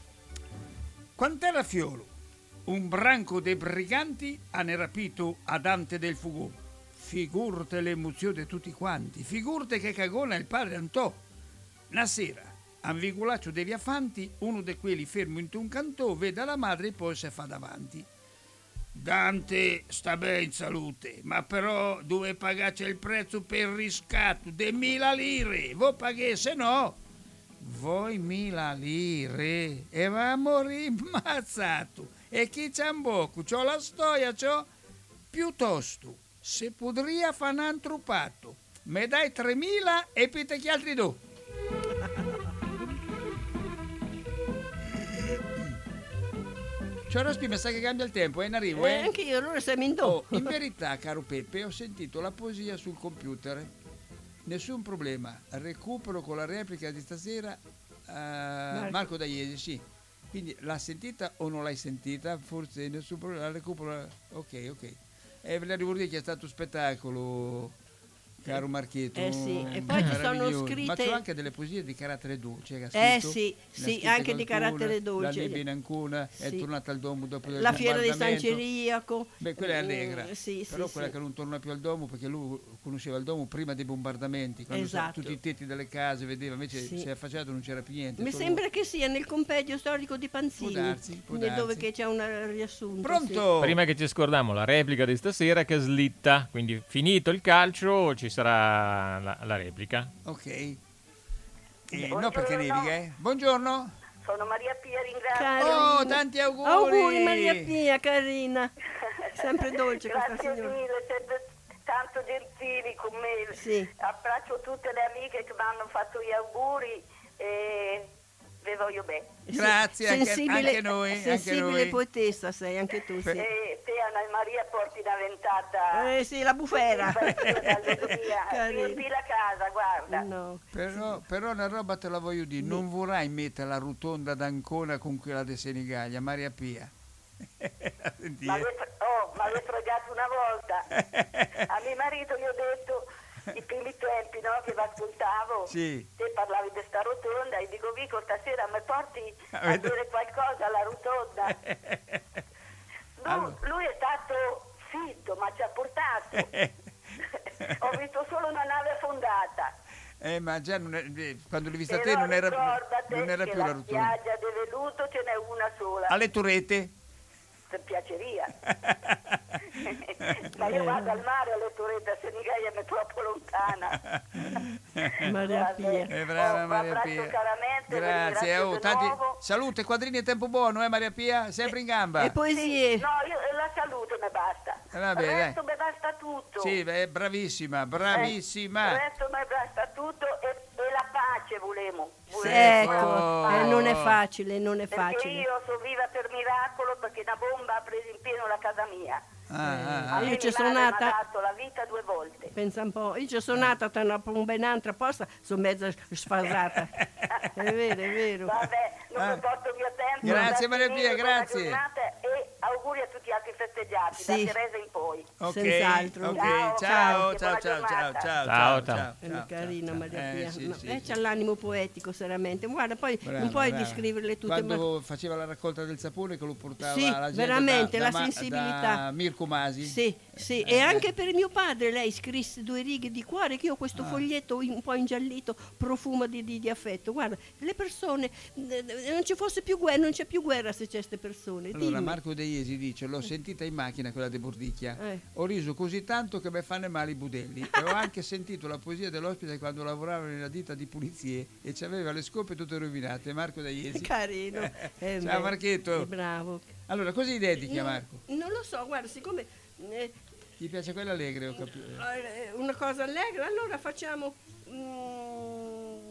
Quant'era Fiolo? Un branco dei briganti hanno rapito a Dante del Fugò. Figurte l'emozione di tutti quanti, figurte che cagona il padre Antò. Una sera, a un vigulaccio dei viafanti, uno di quelli fermo in un cantò, vede la madre e poi si fa davanti. Dante sta bene in salute, ma però dove pagare il prezzo per il riscatto di mila lire, voi pagate, se no, voi mila lire, e va a morire ammazzato. E chi c'ha un bocco, c'ho la storia, c'ho, piuttosto, se podria fa un altro patto, me dai tremila e pite che altri do. Ciao Rospi, mi sa che cambia il tempo, eh, in arrivo, Eh, eh? anche io, allora siamo in do. Oh, in verità, caro Peppe, ho sentito la poesia sul computer. Nessun problema, recupero con la replica di stasera uh, Marco. Marco Daiesi, sì. Quindi l'ha sentita o non l'hai sentita? Forse nessun problema, la recupero. Ok, ok. E ve la ricordi che è stato spettacolo, caro Marchietto. Eh sì, e poi ci sono meraviglioso. scritte- Ma c'ho anche delle poesie di carattere dolce. Che ha Eh scritto. sì, Ne ha sì, scritte anche di qualcuna. carattere dolce. La nebbia in Ancona è Sì. tornata al domo dopo il La fiera di San bombardamento. Ciriaco. Beh, quella è allegra, Mm, sì, sì, però quella sì. che non torna più al domo perché lui conosceva il domo prima dei bombardamenti, quando Esatto. sa- tutti i tetti delle case vedeva, invece Sì. si è affacciato non c'era più niente. Mi solo- sembra che sia nel compendio storico di Panzini, Può darsi, può nel dove darsi. che c'è un riassunto. Pronto? Prima che ci scordiamo la replica di stasera che slitta, quindi finito il calcio ci sarà la, la replica. Ok. Eh, Buongiorno. no, perché nevica, eh? Buongiorno. Sono Maria Pia, ringrazio. Carina. Oh, tanti auguri! Auguri Maria Pia, carina. Sempre dolce questa Grazie signora. mille, siete tanto gentili con me. Sì. Abbraccio tutte le amiche che mi hanno fatto gli auguri e vi voglio bene. Grazie, anche, Sensibile, anche noi. Anche sensibile noi. poetessa sei, anche tu, sì. E te Anna Maria porti una ventata. Eh sì, la bufera. Carina. Riempi la casa, guarda. No. Però, però una roba te la voglio dire, non vorrai mettere la rotonda d'Ancona con quella di Senigallia, Maria Pia. Senti, Ma eh. oh, mi avete fregato una volta. A mio marito gli ho detto, i primi tempi, no, che vi ascoltavo, Sì. te parlavi di sta rotonda e dico, Vico, stasera mi porti a Avete- dire qualcosa alla rotonda. Lui, Allora. lui è stato zitto, ma ci ha portato. Ho visto solo una nave affondata. Eh, ma già non è- eh, quando l'hai vista te Però non era, ricordate non era che più la la rotonda. spiaggia di Veluto ce n'è una sola. Alle Torrette? Per piaceria. Ma io vado al mare alle Torrette, a Senigallia è troppo lontana. Maria Pia. Eh, brava Oh, Maria abbraccio Pia. caramente, vi Grazie, ringrazio oh, di tanti nuovo. salute, quadrini e tempo buono, eh Maria Pia? Sempre in gamba. E poesie. No, io la salute mi basta. Eh, vabbè, il dai. resto mi basta tutto. Sì, beh, bravissima, Eh, bravissima. il resto mi basta tutto e, e la pace volemo. Sì, volemo. ecco, Oh. eh, non è facile, non è Perché facile. io sono viva per miracolo perché una bomba ha preso in pieno la casa mia. Ah, ah, ah. Io Mia ci sono madre mi ha nata, dato la vita due volte. pensa un po', io ci sono nata tra una un ben altra posta, sono mezza sfasata. È vero, è vero. Vabbè, non Ah. mi porto via tempo. Grazie, Maria mille, Pia, buona grazie. giornata e auguri a tutti gli altri festeggiati, Sì. da Teresa in poi. Ok, Senz'altro. ok, Ciao, ciao, grazie, ciao, buona ciao, ciao, giornata. ciao, Ciao, ciao, ciao. È ciao, carina ciao. Maria Eh, Pia. sì, No, sì, eh, sì. c'ha l'animo poetico, seriamente. Guarda, poi Brava, non puoi brava. descriverle tutte, ma Quando faceva la raccolta del sapone che lo portava Sì, alla gente veramente, da, la da Ma- sensibilità. da Mirko Masi. sì, sì. Eh, E anche per mio padre lei scrisse due righe di cuore, che io ho questo Ah. foglietto in- un po' ingiallito, profumo di, di- di affetto. Guarda, le persone, eh, non ci fosse più guerra, non c'è più guerra se c'è queste persone. Allora Dimmi. Marco De Iesi dice: l'ho sentita in macchina quella di Bordicchia, Eh. ho riso così tanto che mi fanno male i budelli e ho anche sentito la poesia dell'ospite quando lavorava nella ditta di pulizie e c'aveva le scope tutte rovinate. Marco De Iesi. Carino. Eh, Ciao beh, Marchetto. è bravo. Allora cosa gli dedichi a No, Marco? non lo so, guarda, siccome eh, Gli piace quella allegre, ho capito. eh, una cosa allegra, allora facciamo mm,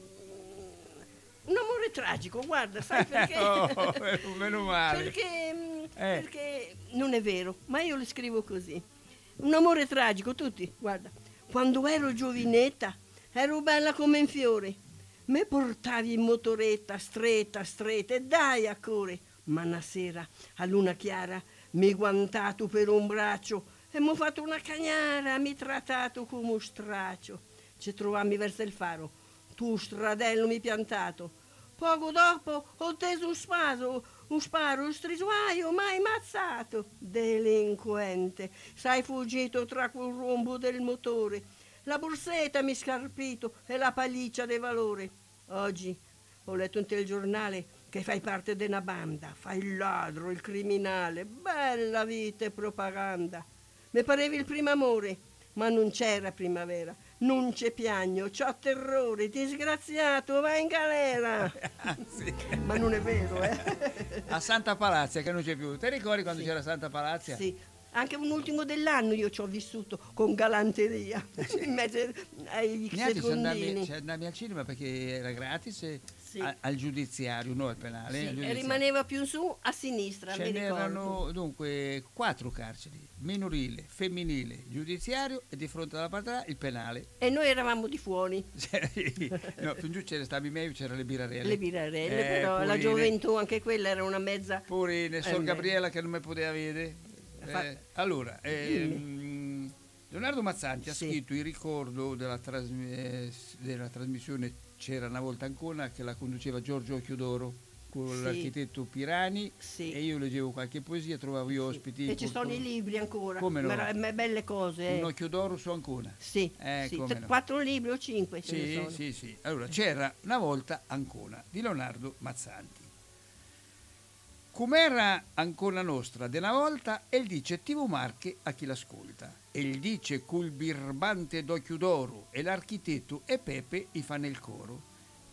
un amore tragico, guarda, sai perché? Oh, meno- meno male. perché, mm, Eh. perché non è vero, ma io le scrivo così. Un amore tragico, tutti, guarda. Quando ero giovinetta, ero bella come un fiore. Me portavi in motoretta, stretta, stretta, e dai a core. Ma una sera, a luna chiara, mi guantato per un braccio e m'ho fatto una cagnara, mi trattato come un straccio. Ci trovammi verso il faro, tu stradello mi piantato. Poco dopo ho teso un spaso, un sparo, un strisuaio, mai mazzato. Delinquente, sei fuggito tra quel rombo del motore. La borsetta mi scarpito e la paliccia dei valori. Oggi ho letto in telegiornale che fai parte di una banda, fai il ladro, il criminale. Bella vita e propaganda. Mi parevi il primo amore, ma non c'era primavera. Non c'è piagno, c'ho terrore, disgraziato, vai in galera. Anzi, Ma non è vero, eh? a Santa Palazia che non c'è più. Ti ricordi quando c'era Santa Palazia? Sì, anche un ultimo dell'anno io ci ho vissuto con galanteria, in mezzo ai Neanche ci andavi, secondini. ci andavi al cinema perché era gratis e Sì. a- al giudiziario, no al penale. Sì, al e giudiziario. rimaneva più su a sinistra, Ce mi ricordo. n'erano dunque quattro carceri, minorile, femminile, giudiziario e di fronte alla parte là il penale. E noi eravamo di fuori, No, più in giù c'era stavi meglio, c'era le birarelle. le birarelle, Eh, però la purine. gioventù anche quella era una mezza... Purine, Eh, Sor beh. Gabriella che non mi poteva vedere. Fa- Eh, allora, ehm, Leonardo Mazzanti ha Sì. scritto il ricordo della, trasmi- eh, della trasmissione C'era una volta Ancona che la conduceva Giorgio Chiodoro con Sì. l'architetto Pirani Sì. e io leggevo qualche poesia, trovavo gli ospiti. E ci sono porto- i libri ancora, Come no? Mera- me- belle cose. Eh. Un occhio d'oro su Ancona. Sì, Eh, sì, come tre- no. quattro libri o cinque ce ne Sì, sono. sì, sì. Allora, c'era una volta Ancona di Leonardo Mazzanti. Com'era Ancona nostra de una volta, e il dice T V Marche a chi l'ascolta. E il dice col birbante d'occhio d'oro e l'architetto e Pepe i fa nel coro.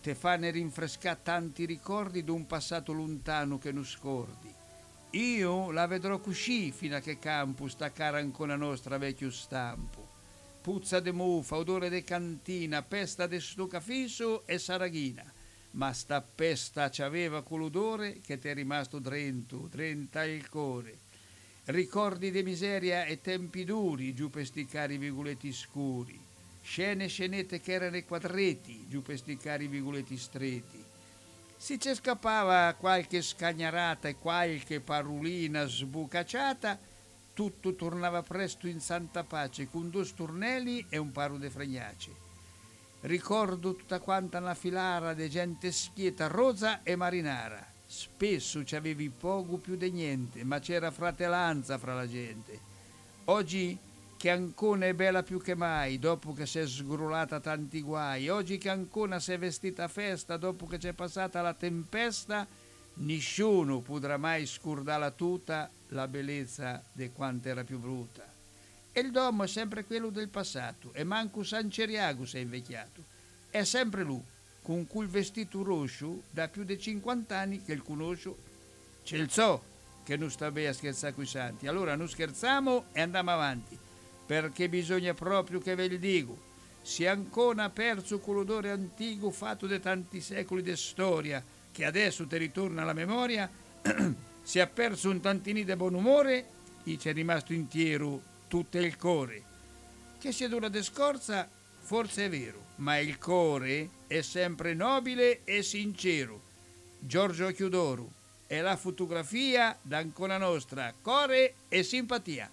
te fanno rinfrescare tanti ricordi d'un passato lontano che non scordi. Io la vedrò così fino a che campo sta cara ancora nostra vecchio stampo. Puzza de muffa, odore de cantina, pesta de sto cafisso e saraghina. Ma sta pesta c'aveva quell'odore che t'è rimasto drento, drenta il cuore. Ricordi di miseria e tempi duri giù per sti cari vigoletti scuri. Scene e scenette che erano i quadretti giù per sti cari vigoletti stretti. Si ci scappava qualche scagnarata e qualche parolina sbucacciata, tutto tornava presto in santa pace con due stornelli e un paro de fregnaci. Ricordo tutta quanta una filara de gente schieta, rozza e marinara. Spesso ci avevi poco più di niente, ma c'era fratellanza fra la gente. Oggi che Ancona è bella più che mai, dopo che si è sgrullata tanti guai, oggi che Ancona si è vestita a festa, dopo che c'è passata la tempesta, nessuno potrà mai scurdarla tutta la bellezza di quanto era più brutta. E il domo è sempre quello del passato, e manco San Ceriago si è invecchiato. È sempre lui, con quel vestito rosso, da più di cinquanta anni che il conosco. Ce il so che non sta bene a scherzare coi santi. Allora non scherziamo e andiamo avanti, perché bisogna proprio che ve li dico. Si è ancora perso quell'odore antico fatto di tanti secoli di storia, che adesso ti ritorna alla memoria, si è perso un tantini di buon umore, gli c'è rimasto intero tutto il cuore. Che sia dura di scorza, forse è vero, ma il cuore è sempre nobile e sincero. Giorgio Chiudoro è la fotografia d'Ancona nostra, cuore e simpatia.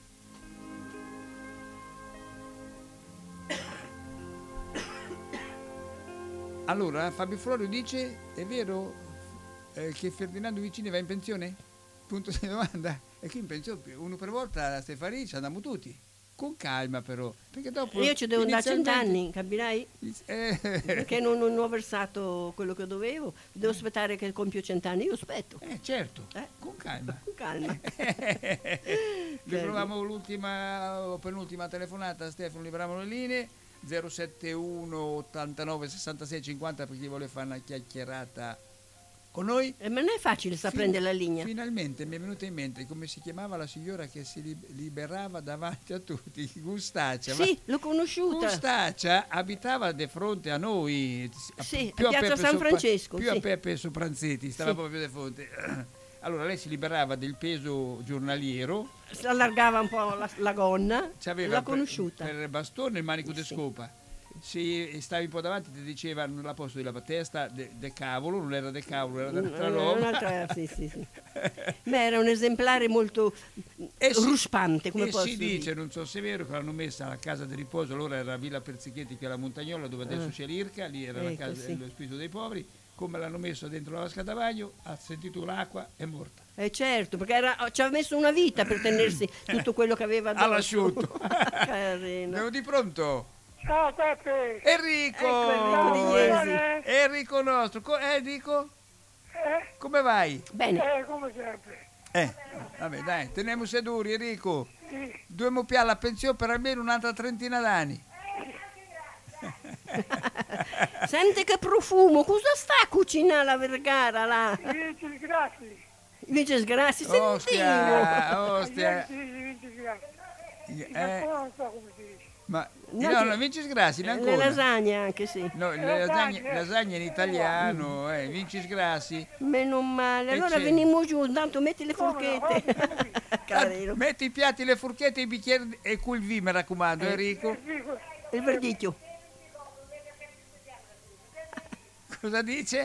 Allora, Fabio Florio dice, è vero eh, che Ferdinando Vicini va in pensione? Punto di domanda. E chi in pensione? Uno per volta a Stefani ci andiamo tutti. Con calma però. Perché dopo io ci devo andare inizialmente... cent'anni, capirai? Eh... Perché non, non ho versato quello che dovevo. Devo aspettare che compio cent'anni, io aspetto. Eh certo, eh? con calma. Con calma. Riproviamo l'ultima o penultima telefonata, Stefano, liberiamo le linee. zero sette uno ottantanove sessantasei cinquanta per chi vuole fare una chiacchierata con noi. E non è facile sa prendere la linea. Finalmente mi è venuta in mente come si chiamava la signora che si liberava davanti a tutti, Gustaccia. Sì, l'ho conosciuta. Gustaccia abitava di fronte a noi, sì, più a Piazza San Sopra, Francesco. più sì. a Peppe Sopranzetti, stava sì. proprio di fronte. Allora lei si liberava del peso giornaliero, si allargava un po' la, la gonna, l'ha conosciuta. Per, per bastone e il manico di sì. scopa. Se stavi un po' davanti ti dicevano la posto della testa de, de cavolo, non era de cavolo, era un'altra roba. Sì, sì, sì. Beh, era un esemplare molto e ruspante, come e posso si dire. dice, non so se è vero, che l'hanno messa alla casa di riposo, allora era Villa Perzichetti che è la Montagnola, dove adesso ah. c'è l'Irca, lì era ecco, la casa sì. dell'ospizio dei poveri. Come l'hanno messo dentro la vasca da bagno, ha sentito l'acqua, è morta. Eh certo, perché era, ci ha messo una vita per tenersi tutto quello che aveva addosso. All'asciutto. Carino. Devo di pronto? Ciao Peppe! Enrico! Ecco, Enrico nostro, Co- eh, Enrico? Eh? Come vai? Bene. Eh, come sempre. Eh, vabbè dai, teniamo seduri Enrico. Sì. Dobbiamo piare la pensione per almeno un'altra trentina d'anni. Senti che profumo, cosa sta a cucinare la Vergara là? I vinci grassi. I vinci sgrassi, sentivo. Ostia, ostia. Sì, i vinci grassi. Eh, non so come si dice. ma No, no, che- no, vinci sgrassi, non Le ancora. lasagne anche, sì. No, le Le lasagne, lasagne. lasagne in italiano, eh, vinci sgrassi. Meno male. E Allora c'è- venimo giù, intanto metti le Come no? forchette. Carino. Metti i piatti, le forchette, i bicchieri e quel vino, mi raccomando, Eh. Enrico. Il verdicchio. Cosa dice?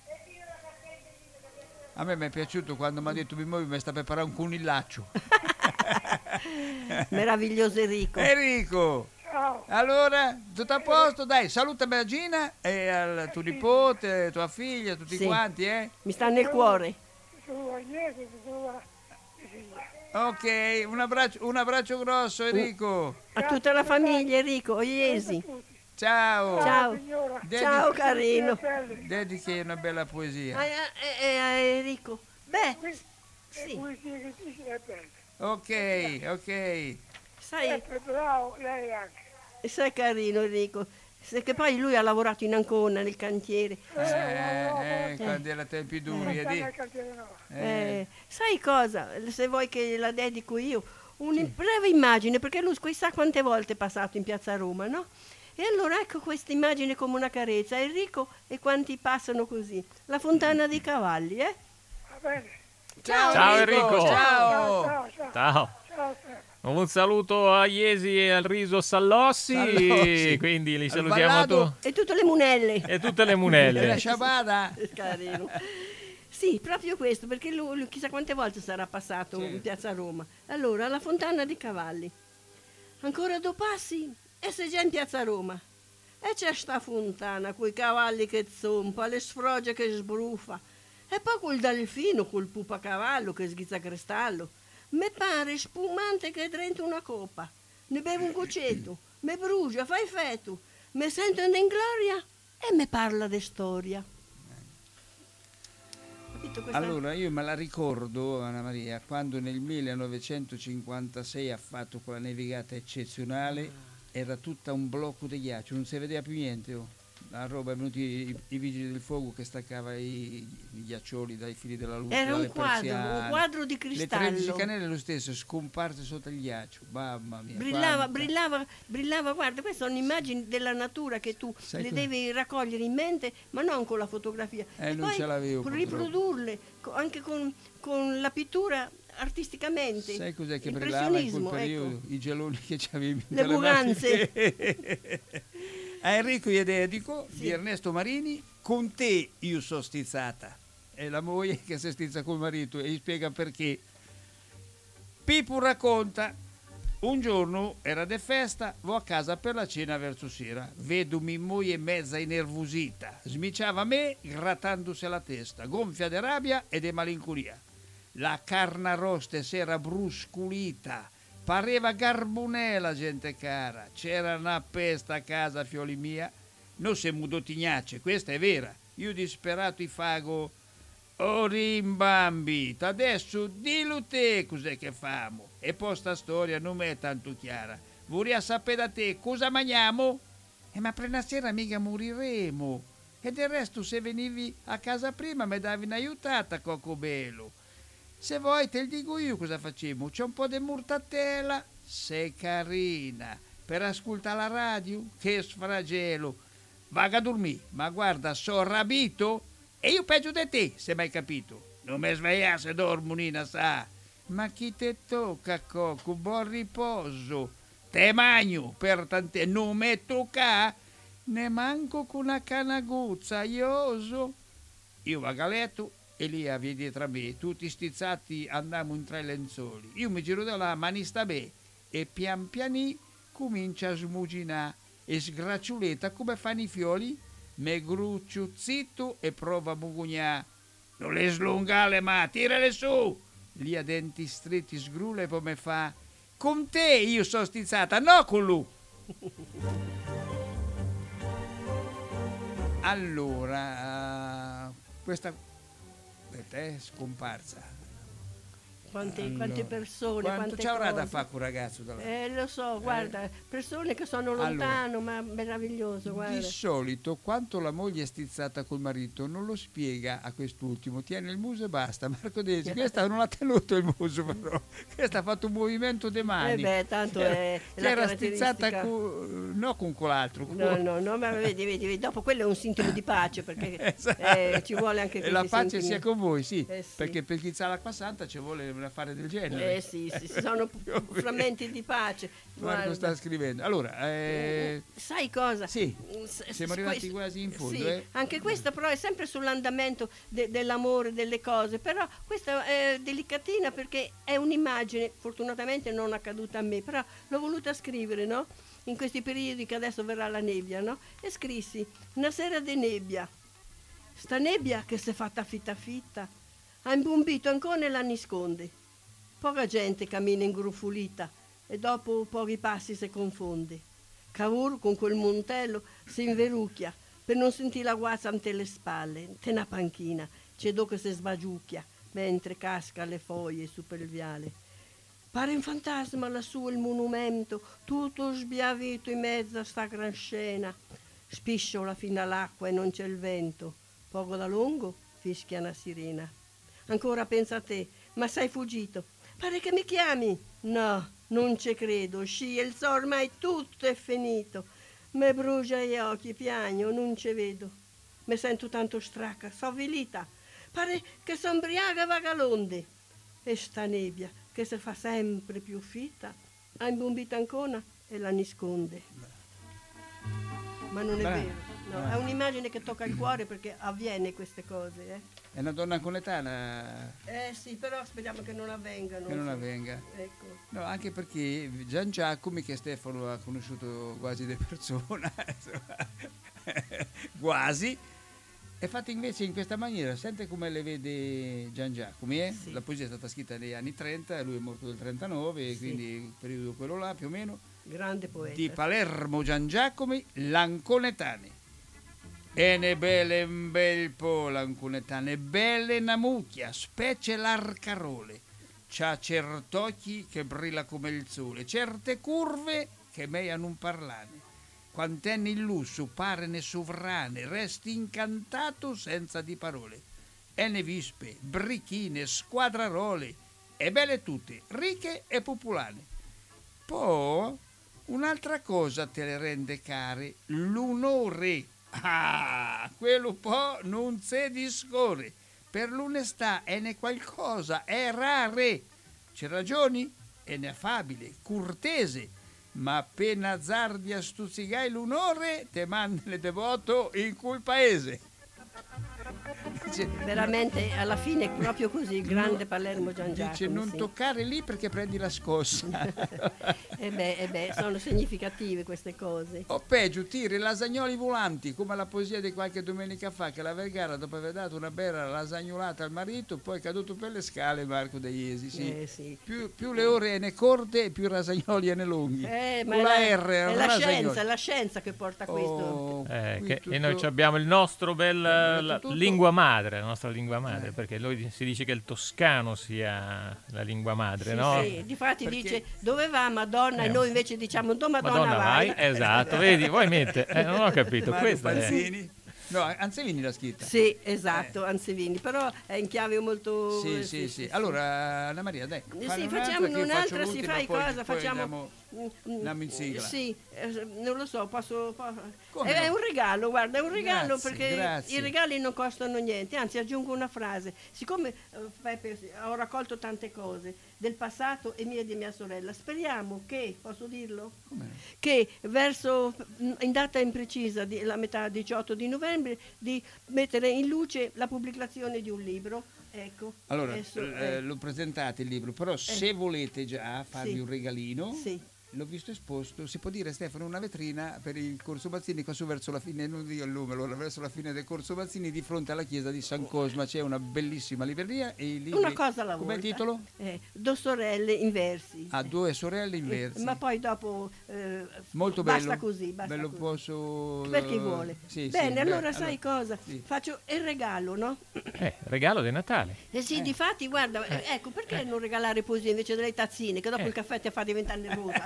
A me mi è piaciuto quando mi ha detto mi muovi, mi sta preparando un conillaccio. Meraviglioso Enrico. Enrico! Ciao. Allora, tutto a posto? Dai, salutami a Gina e al tuo nipote, tua figlia, tutti Sì. quanti, eh? Mi sta nel cuore. Sono Agnese, sono mia figlia. Ok, un abbraccio, un abbraccio grosso, Enrico. A tutta la famiglia Enrico, Oiesi. Ciao. Ciao. Signora. Dedi- Ciao carino. Dedichi una bella poesia. Ah, eh, eh, Enrico. Beh, Le sì, poesie che dice è bella. Ok, ok. sai, Peppe bravo, lei anche. sai carino Enrico. Se che poi lui ha lavorato in Ancona, nel cantiere. Eh, eh, quando era tempi duri. Non eh, di- sta nel cantiere, no. Eh, sai cosa? Se vuoi che la dedico io, una breve immagine, perché lui chissà quante volte è passato in piazza Roma, no? E allora ecco questa immagine come una carezza. Enrico e quanti passano così. La fontana dei cavalli, eh? Va bene. Ciao, Ciao, Enrico, Enrico. ciao. Ciao, ciao. Ciao. Ciao, Stefano. Un saluto a Iesi e al Riso Sallossi, Sallossi. quindi li Al salutiamo Ballado. tu- E tutte le munelle. e tutte le E la munelle. sciabada. Carino. Sì, proprio questo, perché lui, lui chissà quante volte sarà passato Sì. in piazza Roma. Allora, la fontana dei cavalli. Ancora due passi e sei già in piazza Roma. E c'è sta fontana, coi cavalli che zompa, le sfroge che sbrufa. E poi quel delfino, col pupacavallo che sghizza cristallo. Me pare spumante che dentro una coppa. Ne bevo un goccetto, me brucia, fa effetto, me sento in gloria e me parla di storia. Capito questa? Allora, io me la ricordo, Anna Maria, quando nel millenovecentocinquantasei ha fatto quella nevicata eccezionale, era tutta un blocco di ghiaccio, non si vedeva più niente. Oh. La roba, è venuti i, i vigili del fuoco che staccava i, i ghiaccioli dai fili della luce. Era dalle un quadro, persiane. un quadro di Le cristallo. tredici cannelle lo stesso, scomparse sotto il ghiaccio. Mamma mia. Brillava, quanta- brillava, brillava, guarda, queste sono immagini della natura che tu Sai le cosa- devi raccogliere in mente, ma non con la fotografia. Eh, e non poi ce l'avevo, purtroppo. riprodurle co- anche con, con la pittura artisticamente. Sai cos'è che brillava in quel Impressionismo, periodo? ecco. I geloni che c'avevi Le dalle buganze. mani. A Enrico io dedico di Ernesto Marini, con te io sono stizzata. È la moglie che si stizza col marito e gli spiega perché. Pipu racconta, un giorno era de festa, vo a casa per la cena verso sera, vedo mia moglie mezza innervosita, smiciava me grattandosi la testa, gonfia di rabbia e di malinconia. La carne rosta si era brusculita, pareva garbunella, gente cara. C'era una pesta a casa, fioli mia. Non se mudotignace, questa è vera. Io disperato i fago. Oh rimbambita, adesso dillo te cos'è che famo. E poi sta storia non mi è tanto chiara. Vorrei sapere da te cosa mangiamo? Eh, ma per una sera mica moriremo. E del resto se venivi a casa prima mi davi un'aiutata, Coco Bello. Se vuoi te lo dico io cosa facciamo. C'è un po' di mortadella. Sei carina. Per ascoltare la radio? Che sfragelo. Vaga a dormire. Ma guarda, so rabito. E io peggio di te, se mai capito. Non mi svegliare se dormo, Nina, sa. Ma chi te tocca, Coco? Buon riposo. Te magno per tante. Non mi tocca. Ne manco con una canaguzza, ioso. Io vado a letto. Elia viene dietro a me, tutti stizzati andiamo in tre lenzuoli. Io mi giro da là, mani sta bene, e pian piani comincia a smuginare e sgraccioletta come fanno i fioli, me gruccio zitto e prova a mugugnà. Non le slungale ma, tirale su! Lì a denti stretti sgrulla e poi mi fa, con te io sono stizzata, no con lui! Allora, uh, questa... è scomparsa. Quante, Allora, quante persone, quanto quante ci avrà cose. da fare con un ragazzo da là? Eh, lo so, guarda, persone che sono lontano, ma meraviglioso, guarda. Di solito quanto la moglie è stizzata col marito non lo spiega a quest'ultimo, tiene il muso e basta. Marco Desi, questa non ha tenuto il muso però, questa ha fatto un movimento de mani. Eh beh, tanto è, è che la era caratteristica. stizzata con, no con quell'altro. No, no, no, ma vedi, vedi, vedi, dopo quello è un sintomo di pace, perché Esatto. eh, ci vuole anche E questi la pace sentimenti. sia con voi, sì, Eh, sì. perché per chi ha l'acqua santa ci vuole un affare del genere. Eh sì, sì, sì, sono frammenti di pace. Marco Guarda. sta scrivendo. Allora, eh, Sai cosa? Sì, S- siamo s- arrivati questo- quasi in fondo. sì, eh. anche questa però è sempre sull'andamento de- dell'amore, delle cose, però questa è delicatina perché è un'immagine, fortunatamente non accaduta a me, però l'ho voluta scrivere, no? In questi periodi che adesso verrà la nebbia, no? E scrissi, una sera di nebbia, sta nebbia che si è fatta fitta fitta, ha imbombito ancora e la nasconde. Poca gente cammina ingrufolita e dopo pochi passi si confonde. Cavour con quel montello si inverucchia per non sentire la guazza ante le spalle, te una panchina, c'è do che si sbagiucchia mentre casca le foglie su per il viale. Pare un fantasma lassù il monumento, tutto sbiavito in mezzo a sta gran scena. spisciola fino all'acqua e non c'è il vento. Poco da lungo fischia una sirena. Ancora pensa a te, ma sei fuggito. Pare che mi chiami. No, non ci credo. Scia il so, ormai tutto è finito. Me brucia gli occhi, piagno, non ci vedo. Me sento tanto stracca, so avvilita. Pare che s'ombriaga vagalonde. E sta nebbia che si fa sempre più fitta ha imbombito ancora e la nasconde. Ma non è Bra- vero, no, bra- è un'immagine che tocca il cuore perché avviene queste cose. Eh, È una donna anconetana eh sì, però speriamo che non avvengano. che non sì. avvenga. Ecco. No, anche perché Gian Giacomi, che Stefano ha conosciuto quasi di persona, insomma, quasi, è fatta invece in questa maniera. Sente come le vede Gian Giacomi, eh? Sì. La poesia è stata scritta negli anni trenta, lui è morto nel trentanove, Sì. quindi il periodo quello là più o meno. Grande poeta. Di Palermo Gian Giacomi, l'Anconetani. E ne belle un bel po' l'Anconetane, belle una mucchia, specie l'arcarole. C'ha cert'occhi che brilla come il sole, certe curve che mea non parlane. Quant'enni il lusso pare ne sovrane, resti incantato senza di parole. E ne vispe, brichine, squadrarole, e belle tutte, ricche e popolane. Poi un'altra cosa te le rende care, l'unore. Ah, quello po' non se discorre. Per l'onestà è ne qualcosa, è rare. C'è ragioni? È ne affabile, cortese. Ma appena azzardi a stuzzigai l'unore, te manda le devoto in quel paese. Dice, Veramente alla fine è proprio così, il grande Palermo Gian Giacomi. dice non sì. toccare lì perché prendi la scossa. E beh, e beh, sono significative queste cose. O peggio, tiri lasagnoli volanti, come la poesia di qualche domenica fa, che la Vergara, dopo aver dato una bella lasagnolata al marito, poi è caduto per le scale Marco De Iesi. Sì. Eh, sì. Più, più le ore ne corte, più i lasagnoli e ne lunghi. Eh, ma Con la è R, la, è la lasagnoli. scienza, è la scienza che porta a questo. Oh, Eh, qui che- tutto- E noi ci abbiamo il nostro bel Eh, la- tutto- lingua madre, la nostra lingua madre, Eh. perché lui si dice che il toscano sia la lingua madre, Sì, no? sì, difatti Perché- dice dove va Madonna Eh. e noi invece diciamo dove Madonna, Madonna vai, esatto, vedi, voi mette, eh, non ho capito, Mario questa è... Panzini. No, Anzolini l'ha scritta. Sì, esatto, Ansevini, però è in chiave molto... Sì, eh, sì, sì. Allora, Anna Maria, dai. Sì, fanne facciamo che io un'altra, faccio si l'ultima, fai poi- cosa? poi Facciamo... andiamo- Mm, mm, andiamo in sigla. Sì, eh, non lo so, posso... po- Come è, è no? un regalo, guarda, è un regalo Grazie, perché grazie. i regali non costano niente, anzi aggiungo una frase. Siccome eh, Peppe, ho raccolto tante cose del passato e mia e di mia sorella, speriamo che, posso dirlo? Come? Che verso mm, in data imprecisa, di, la metà diciotto di novembre, di mettere in luce la pubblicazione di un libro. Ecco. Allora, Adesso, eh, eh, lo presentate il libro, però se volete già farvi Sì. un regalino, Sì. l'ho visto esposto, si può dire Stefano, una vetrina per il Corso Mazzini, qua su verso la fine, non dico il nome, allora verso la fine del Corso Mazzini, di fronte alla chiesa di San Cosma, c'è una bellissima libreria e i libri... Una cosa alla volta. Com'è il titolo? Eh, Due sorelle in versi. Ha due sorelle in Eh, versi. ma poi dopo eh, Molto basta bello. così, basta Bello così. posso... Per chi vuole. Sì, Bene, sì, allora beh, sai cosa? sì. Faccio il regalo, no? Eh, regalo di Natale. Eh sì, difatti, guarda, eh, ecco, perché non regalare poesie invece delle tazzine, che dopo Eh. il caffè ti fa diventare nervosa.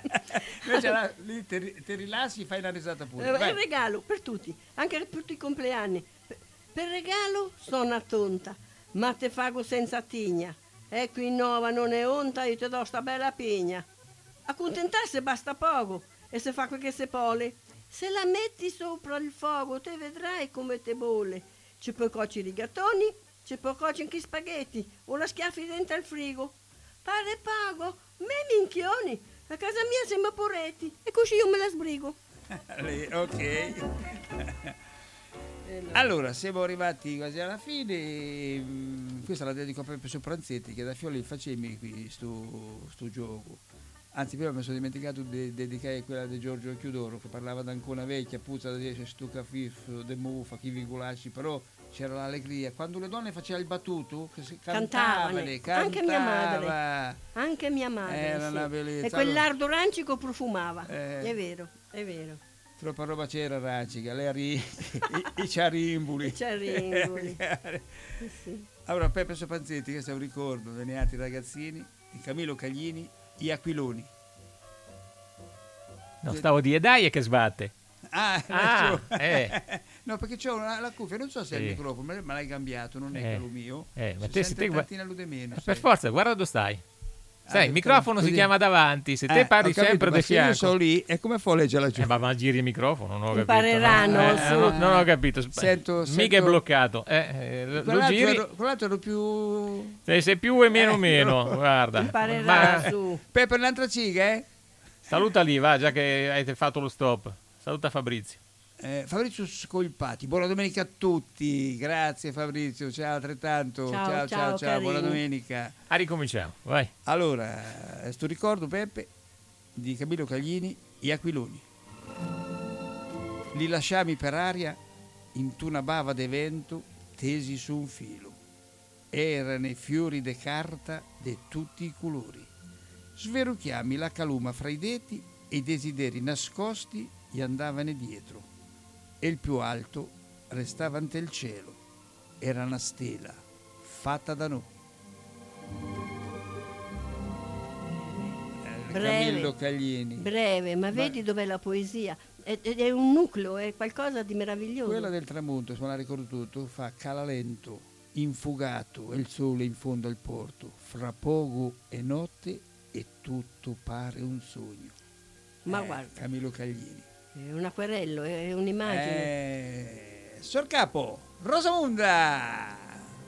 Invece là, lì ti, ri- ti rilassi e fai una risata pure. Eh, Vai. il regalo per tutti, anche per tutti i compleanni. Per, per regalo sono tonta, ma te fago senza tigna. Ecco in nova non è onta, io ti do sta bella pigna. Accontentarsi basta poco, e se fa quel che se pole. Se la metti sopra il fuoco, te vedrai come te bolle. Ci puoi cuocere i gattoni, ci puoi cuocere anche i spaghetti, o la schiaffi dentro al frigo. Pare pago, me minchioni, a casa mia siamo poretti, e così io me la sbrigo. Lì, ok. Allora, siamo arrivati quasi alla fine. mm, Questa la dedico a Peppe Sopranzetti, che da Fioli facemi qui sto, sto gioco. Anzi, prima mi sono dimenticato di dedicare quella di Giorgio Chiudoro, che parlava d'Ancona vecchia, puzza da dieci, stuca fiffo, de muffa, chi vi gulacci, però c'era l'allegria. Quando le donne facevano il battuto, che si Cantavano, cantavano, anche mia madre. cantava. Anche mia madre. Era sì. una bellezza. E quel lardo rancico profumava. Eh. È vero, è vero. Troppa roba c'era, Rancica, le ari, i, i ciarimbuli. I ciarimbuli. Sì. Allora, Peppe Sopanzetti, questo è un ricordo dei neati ragazzini, di Camillo Caglini, gli aquiloni. No, stavo di Edaie che sbatte. Ah, Ah, ragione. eh. No, perché c'ho una, la cuffia, non so se è il Sì. microfono, ma me l'hai cambiato, non è Eh, quello mio. eh, ma Si te- se sente te un gua- tantino lude meno. Eh, sai. per forza, guarda dove stai. Sai, Ah, il microfono si così. chiama davanti, se te Eh, parli ho capito, sempre ma di se io fianco. sono lì, e come fa a leggere laggiù? Eh, ma, ma giri il microfono, non ho Impareranno, capito. Eh, su. no, non ho capito. Sp- Sento- Mica sento- è bloccato. Eh, eh, lo Quell'altro giri, ero, quell'altro ero più... se sei più e meno Eh, meno, no. guarda. Imparerà Ma- su. Peppe, un'altra ciga, eh? Saluta lì, va, già che hai fatto lo stop. Saluta Fabrizio. Eh, Fabrizio Scolpati, buona domenica a tutti, grazie Fabrizio, ciao altrettanto, Ciao, ciao, ciao, ciao, ciao, buona carini. domenica. Ah, ricominciamo, vai. Allora, eh, sto ricordo Peppe di Camillo Caglini, Gli aquiloni. Li lasciami per aria in una bava de vento tesi su un filo. Erano i fiori de carta de tutti i colori. Sverucchiami la caluma fra i denti e i desideri nascosti gli andavano dietro. E il più alto restava ante il cielo. Era una stella fatta da noi. Eh, Breve. Camillo Caglini. Breve, ma vedi dov'è la poesia? È, è- è un nucleo, è qualcosa di meraviglioso. Quella del tramonto, se me la ricordo tutto, fa cala lento, infugato, e il sole in fondo al porto. Fra poco è notte e tutto pare un sogno. Ma Eh, guarda, Camillo Caglini. è un acquerello, è un'immagine. Eh, Sor Capo, Rosamunda!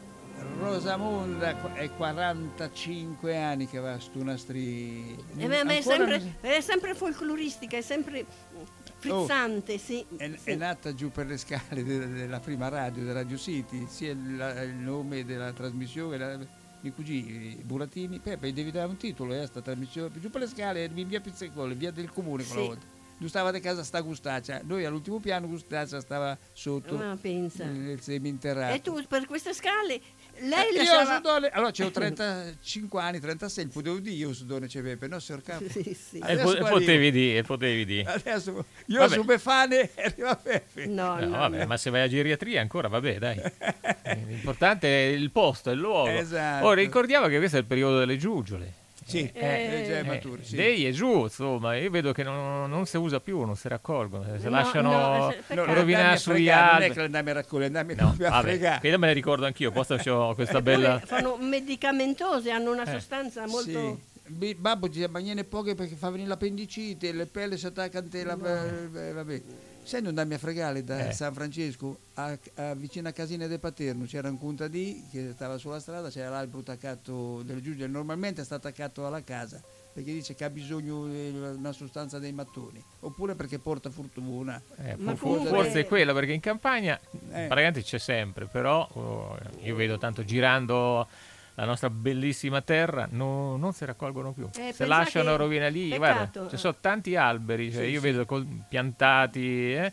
Rosamunda qu- è quarantacinque anni che va stu nastri. Eh, ma ma è, Ancora sempre, non- è sempre folcloristica, è sempre frizzante, sì. È, sì. è nata giù per le scale de- della prima radio, della Radio City, sia il, il nome della trasmissione, la, i cugini, Burattini, Peppe, devi dare un titolo a questa trasmissione, giù per le scale, eri in via Pizzecole, via del comune quella Sì. volta. Tu stavate a casa sta Gustaccia, noi all'ultimo piano Gustaccia stava sotto Ma pensa. nel seminterrato. E tu per queste scale, lei Eh, io lasciava... Sudone, allora c'ho trentacinque anni, trentasei, potevo dire io Sudone c'è Peppe, no signor Capo? Sì, sì. E Adesso po- guardi- potevi dire, potevi dire. Adesso io Vabbè. su Befane e arriva Peppe. No, No, no, vabbè, no. ma se vai a geriatria ancora, vabbè, dai. Eh, L'importante è il posto, il luogo. Esatto. Oh, ricordiamo che questo è il periodo delle giuggiole. Sì, Eh, eh, già è Eh, maturo, sì. Dei è giù, insomma, io vedo che non, non si usa più, non si raccolgono, si No, lasciano no, se- No, peccato. rovinare andarmi a sugli fregare, non è alberi. che andarmi a raccogliere, andarmi No, proprio a vabbè, fregare. quello me ne ricordo anch'io, poi c'ho questa E bella... poi sono medicamentose, hanno una Eh. sostanza molto... Sì. Bi- Babbo ci bagnene poche perché fa venire l'appendicite, le pelle si attaccano te, la, eh, vabbè. Sai non andarmi a fregare da Eh. San Francesco a, a vicino a Casina del Paterno c'era un contadì che stava sulla strada, c'era l'albero attaccato del giugno, normalmente sta attaccato alla casa perché dice che ha bisogno di una sostanza dei mattoni oppure perché porta fortuna. Eh, Ma fo- comunque- forse è quella, perché in campagna Eh. praticamente c'è sempre, però oh, io vedo tanto girando la nostra bellissima terra, no- non si raccolgono più. Eh, Se pensa lasciano che- rovina lì, peccato. guarda, ci sono tanti alberi, cioè Sì, io sì. vedo col- piantati, eh,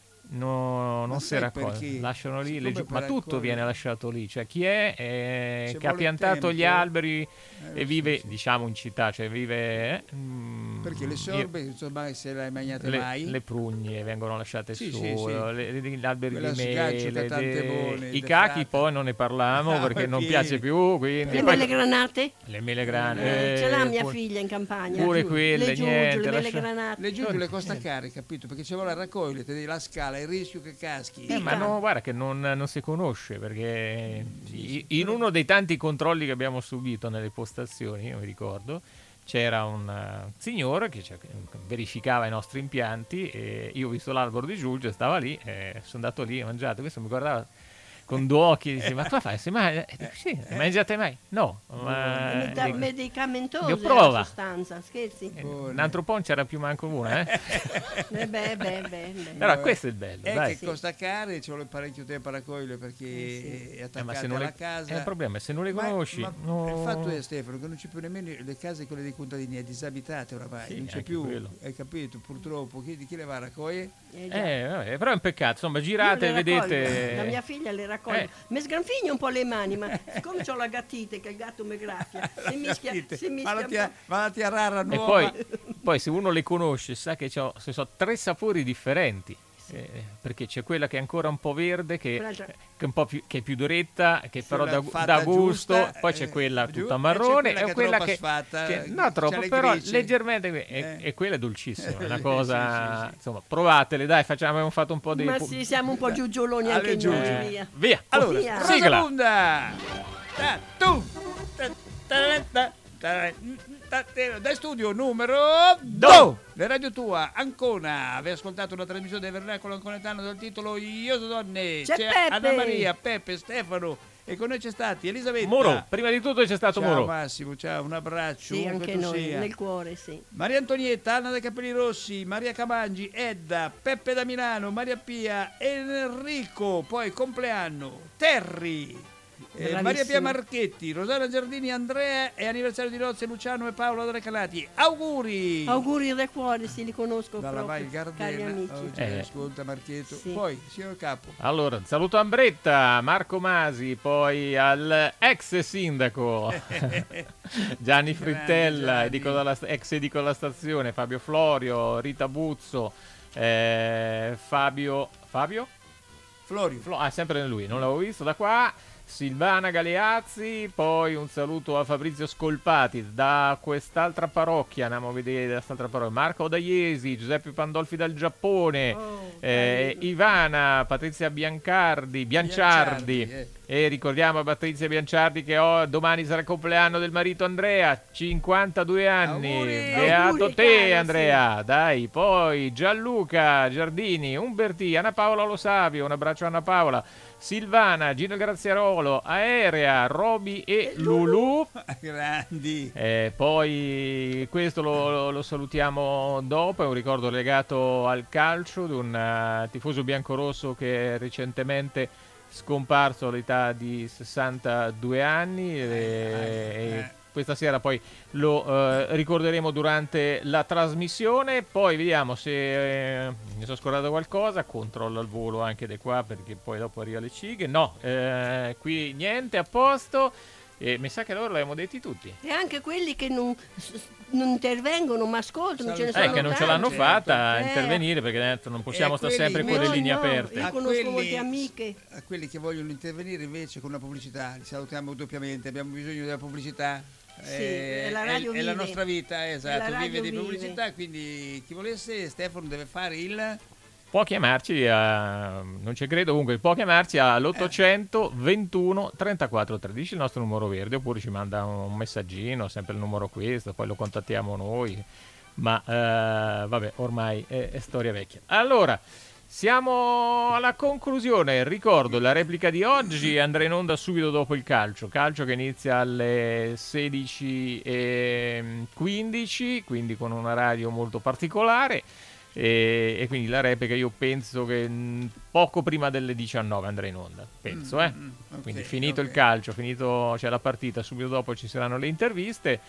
no- non si sai raccolgono, perché? lasciano lì, le Siccome giu- per ma tutto raccogliere- viene lasciato lì, cioè chi è eh, Ci che ha vuole piantato tempo. gli alberi Eh, e vive, sì, sì. diciamo, in città, cioè vive... eh, mm, Perché le io- sorbe, insomma, se le hai mangiate le, mai? le prugne vengono lasciate Sì, su, sì, sì. le- le- gli alberi Quella di sgancio che mele, tante de- buone, i de cachi frate. poi non ne parliamo No, perché non perché- piace più, quindi Le poi- mele granate? le mele grande, Eh, ce l'ha mia pure- figlia in campagna. pure giù. quelle, le giuggiole, niente, le mele lascia- granate. Le giuggiole costa caro, capito? Perché ci vuole la raccogliere, te devi la scala, il rischio che caschi. Eh, ma no, guarda che non, non si conosce perché i- in uno dei tanti controlli che abbiamo subito nelle postazioni, io mi ricordo, c'era un eh, signore che cioè, che verificava i nostri impianti e io ho visto l'albero di giuggiole, stava lì, e sono andato lì e ho mangiato. Questo mi guardava con due occhi e dice: ma tu fai? Si mangia? Eh, sì, le mangiate mai? No, ma Meda- dico, medicamentosa io la prova. sostanza, scherzi? eh, un altro po' non c'era più manco una, eh? Eh beh, beh, beh, beh. Però questo è il bello, È dai. che costa caro e ci vuole parecchio tempo a raccogliere perché è Eh, attaccata ma se non alla le, casa. eh, il problema è se non le Ma- conosci, ma no- il fatto è, Stefano, che non c'è più nemmeno le case, quelle dei contadini, è disabitate oramai, Sì, non c'è anche più, quello. hai capito? Purtroppo, chi, chi le va a raccogliere? Eh, già. Eh, vabbè, però è un peccato, insomma, Io girate le e raccolgo, vedete. la mia figlia le raccoglie. Eh. Mi sgranfigno un po' le mani, ma siccome ho la gattite che il gatto mi graffia, si mischia, Dite, si mischia Vallati un a, po'. vallati a rara E nuova. poi, poi se uno le conosce sa che c'ho- ci sono tre sapori differenti. sì. Eh, perché c'è quella che è ancora un po' verde, che, Quell'altra- che è un po' più, che è più duretta, che Sì, però la dà, fatta dà gusto, giusta, poi c'è eh, quella giù, tutta e c'è marrone, quella e che è quella troppo che, sfatta, che- c'è no troppo, le però gricie. leggermente, e, Eh. e quella è dolcissima, è una Sì, cosa, sì, sì, sì. insomma, provatele, dai, facciamo, abbiamo fatto un po' di... Ma pu- sì, siamo un po' giugioloni anche Alle giù. noi, Eh, via. via. Allora, Via. Sigla. Rosalunda! Ta- tu! Ta- ta- ta- ta- ta- ta- Dai studio numero due, la radio tua, Ancona. Avete ascoltato una trasmissione del Vernacolo Anconetano dal titolo Io sono donne. C'è Peppe. Anna Maria, Peppe, Stefano e con noi c'è stati Elisabetta. Moro, prima di tutto c'è stato Ciao Moro. Massimo, ciao, un abbraccio. Sì, ovunque anche tu noi, sia. nel cuore, sì. Maria Antonietta, Anna dei Capelli Rossi, Maria Camangi, Edda, Peppe da Milano, Maria Pia, Enrico, poi compleanno, Terry, eh, Bravissimo. Maria Pia Marchetti, Rosana Giardini, Andrea e anniversario di nozze Luciano e Paolo da Recalati. Auguri! Auguri del cuore, sì, li conosco Dalla proprio, Val Gardena, cari amici. oggi Eh. ascolta Marchetto. Sì. Poi, signor Capo. Allora, saluto Ambretta, Marco Masi, poi al ex sindaco Gianni Frittella, Gianni. edicola- ex edicola stazione, Fabio Florio, Rita Buzzo, eh, Fabio... Fabio? Florio. Flo- ah, sempre lui, non l'avevo visto da qua. Silvana Galeazzi, poi un saluto a Fabrizio Scolpati da quest'altra parrocchia, andiamo a vedere da quest'altra parrocchia, Marco Daiesi, Giuseppe Pandolfi dal Giappone, Oh, eh, Ivana, Patrizia Biancardi, Bianciardi, Bianciardi, e ricordiamo a Patrizia Bianciardi che oh, domani sarà il compleanno del marito Andrea, cinquantadue anni, Auguri! beato Auguri, te cara, Andrea, dai, poi Gianluca Giardini, Umberti, Anna Paola Lo Savio, un abbraccio a Anna Paola, Silvana, Gino Graziarolo, Aerea, Roby e Lulu. Grandi. Eh, poi questo lo, lo- lo salutiamo dopo, è un ricordo legato al calcio di un eh, tifoso biancorosso che è recentemente scomparso all'età di sessantadue anni e, e questa sera poi lo eh, ricorderemo durante la trasmissione. Poi vediamo se eh, mi sono scordato qualcosa, controllo al volo anche di qua perché poi dopo arriva le cighe. No, eh, qui niente, a posto. E mi sa che loro l'abbiamo detti tutti. E anche quelli che non, non intervengono ma ascoltano, ce ne sono Eh, che non ce l'hanno tanti. fatta a Eh, intervenire perché detto, non possiamo E stare quelli sempre con le no, linee no, aperte. Io A conosco quelli- molte amiche. A quelli che vogliono intervenire invece con una pubblicità, li salutiamo doppiamente, abbiamo bisogno della pubblicità. Sì, Eh, e la radio è la vive. nostra vita, E esatto, la vive radio di vive. pubblicità, quindi chi volesse Stefano deve fare il... Può chiamarci, a, non ci credo, comunque può chiamarci all'ottocento ventuno trentaquattro tredici, il nostro numero verde, oppure ci manda un messaggino, sempre il numero questo, poi lo contattiamo noi, ma eh, vabbè, ormai è, è storia vecchia. Allora, siamo alla conclusione, ricordo la replica di oggi andrà in onda subito dopo il calcio, calcio che inizia alle sedici e quindici, quindi con una radio molto particolare. E, e quindi la replica io penso che mh, poco prima delle diciannove andrà in onda, penso, Mm, eh. mm, ok, Quindi finito ok. il calcio, finito c'è la partita, subito dopo ci saranno le interviste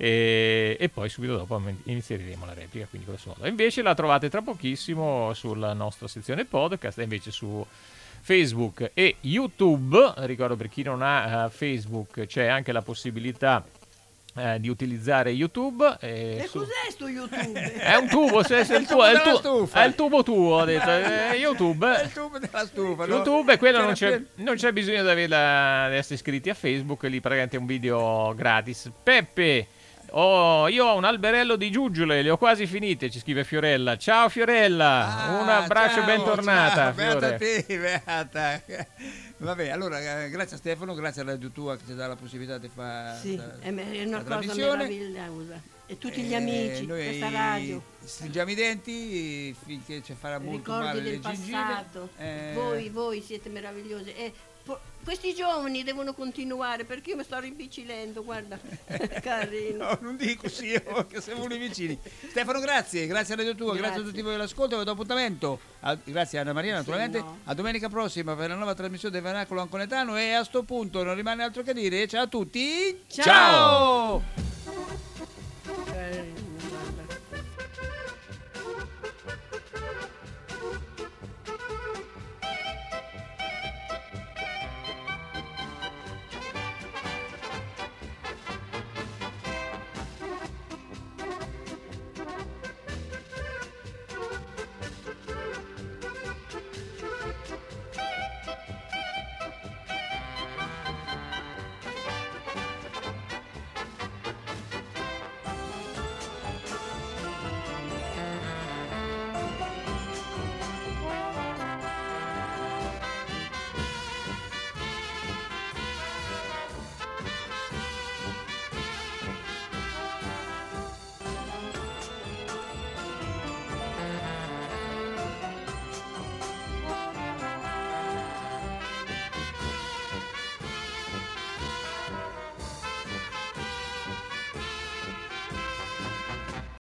e, e poi subito dopo inizieremo la replica, quindi grosso modo. Invece la trovate tra pochissimo sulla nostra sezione podcast e invece su Facebook e YouTube. Ricordo, per chi non ha uh, Facebook c'è anche la possibilità Eh, di utilizzare YouTube e E su- cos'è sto YouTube? è un tubo, se, se È il il tuo, tubo è, il della tuo- stufa. è il tubo tuo, ho detto. Eh, YouTube, È il tubo della stufa, no? YouTube e quello C'era non c'è, più- non c'è bisogno di, averla- di essere iscritti a Facebook, lì praticamente è un video gratis. Peppe, oh, io ho un alberello di giuggiole, le ho quasi finite, ci scrive Fiorella. Ciao Fiorella, Ah, un abbraccio e ciao, bentornata. ciao, beata Fiore. te, beata. Vabbè, allora eh, grazie a Stefano, grazie alla radio tua che ci dà la possibilità di fare Sì, la, è, me- è una la cosa trasmissione. meravigliosa. E tutti gli Eh, amici, noi questa radio. stringiamo i denti finché ci farà molto Ricordi male del le gengive. passato. Eh, Voi, voi siete meravigliosi. E po- questi giovani devono continuare perché io mi sto rimpicilendo, guarda. Carino. No, non dico sì, io, che siamo lì vicini. Stefano, grazie, grazie a Radio Tua, grazie, Grazie. a tutti voi dell'ascolto, vi do appuntamento. A- grazie a Anna Maria, Sì, naturalmente. no. A domenica prossima per la nuova trasmissione del Vernacolo Anconetano e a sto punto non rimane altro che dire. Ciao a tutti. Ciao. Ciao.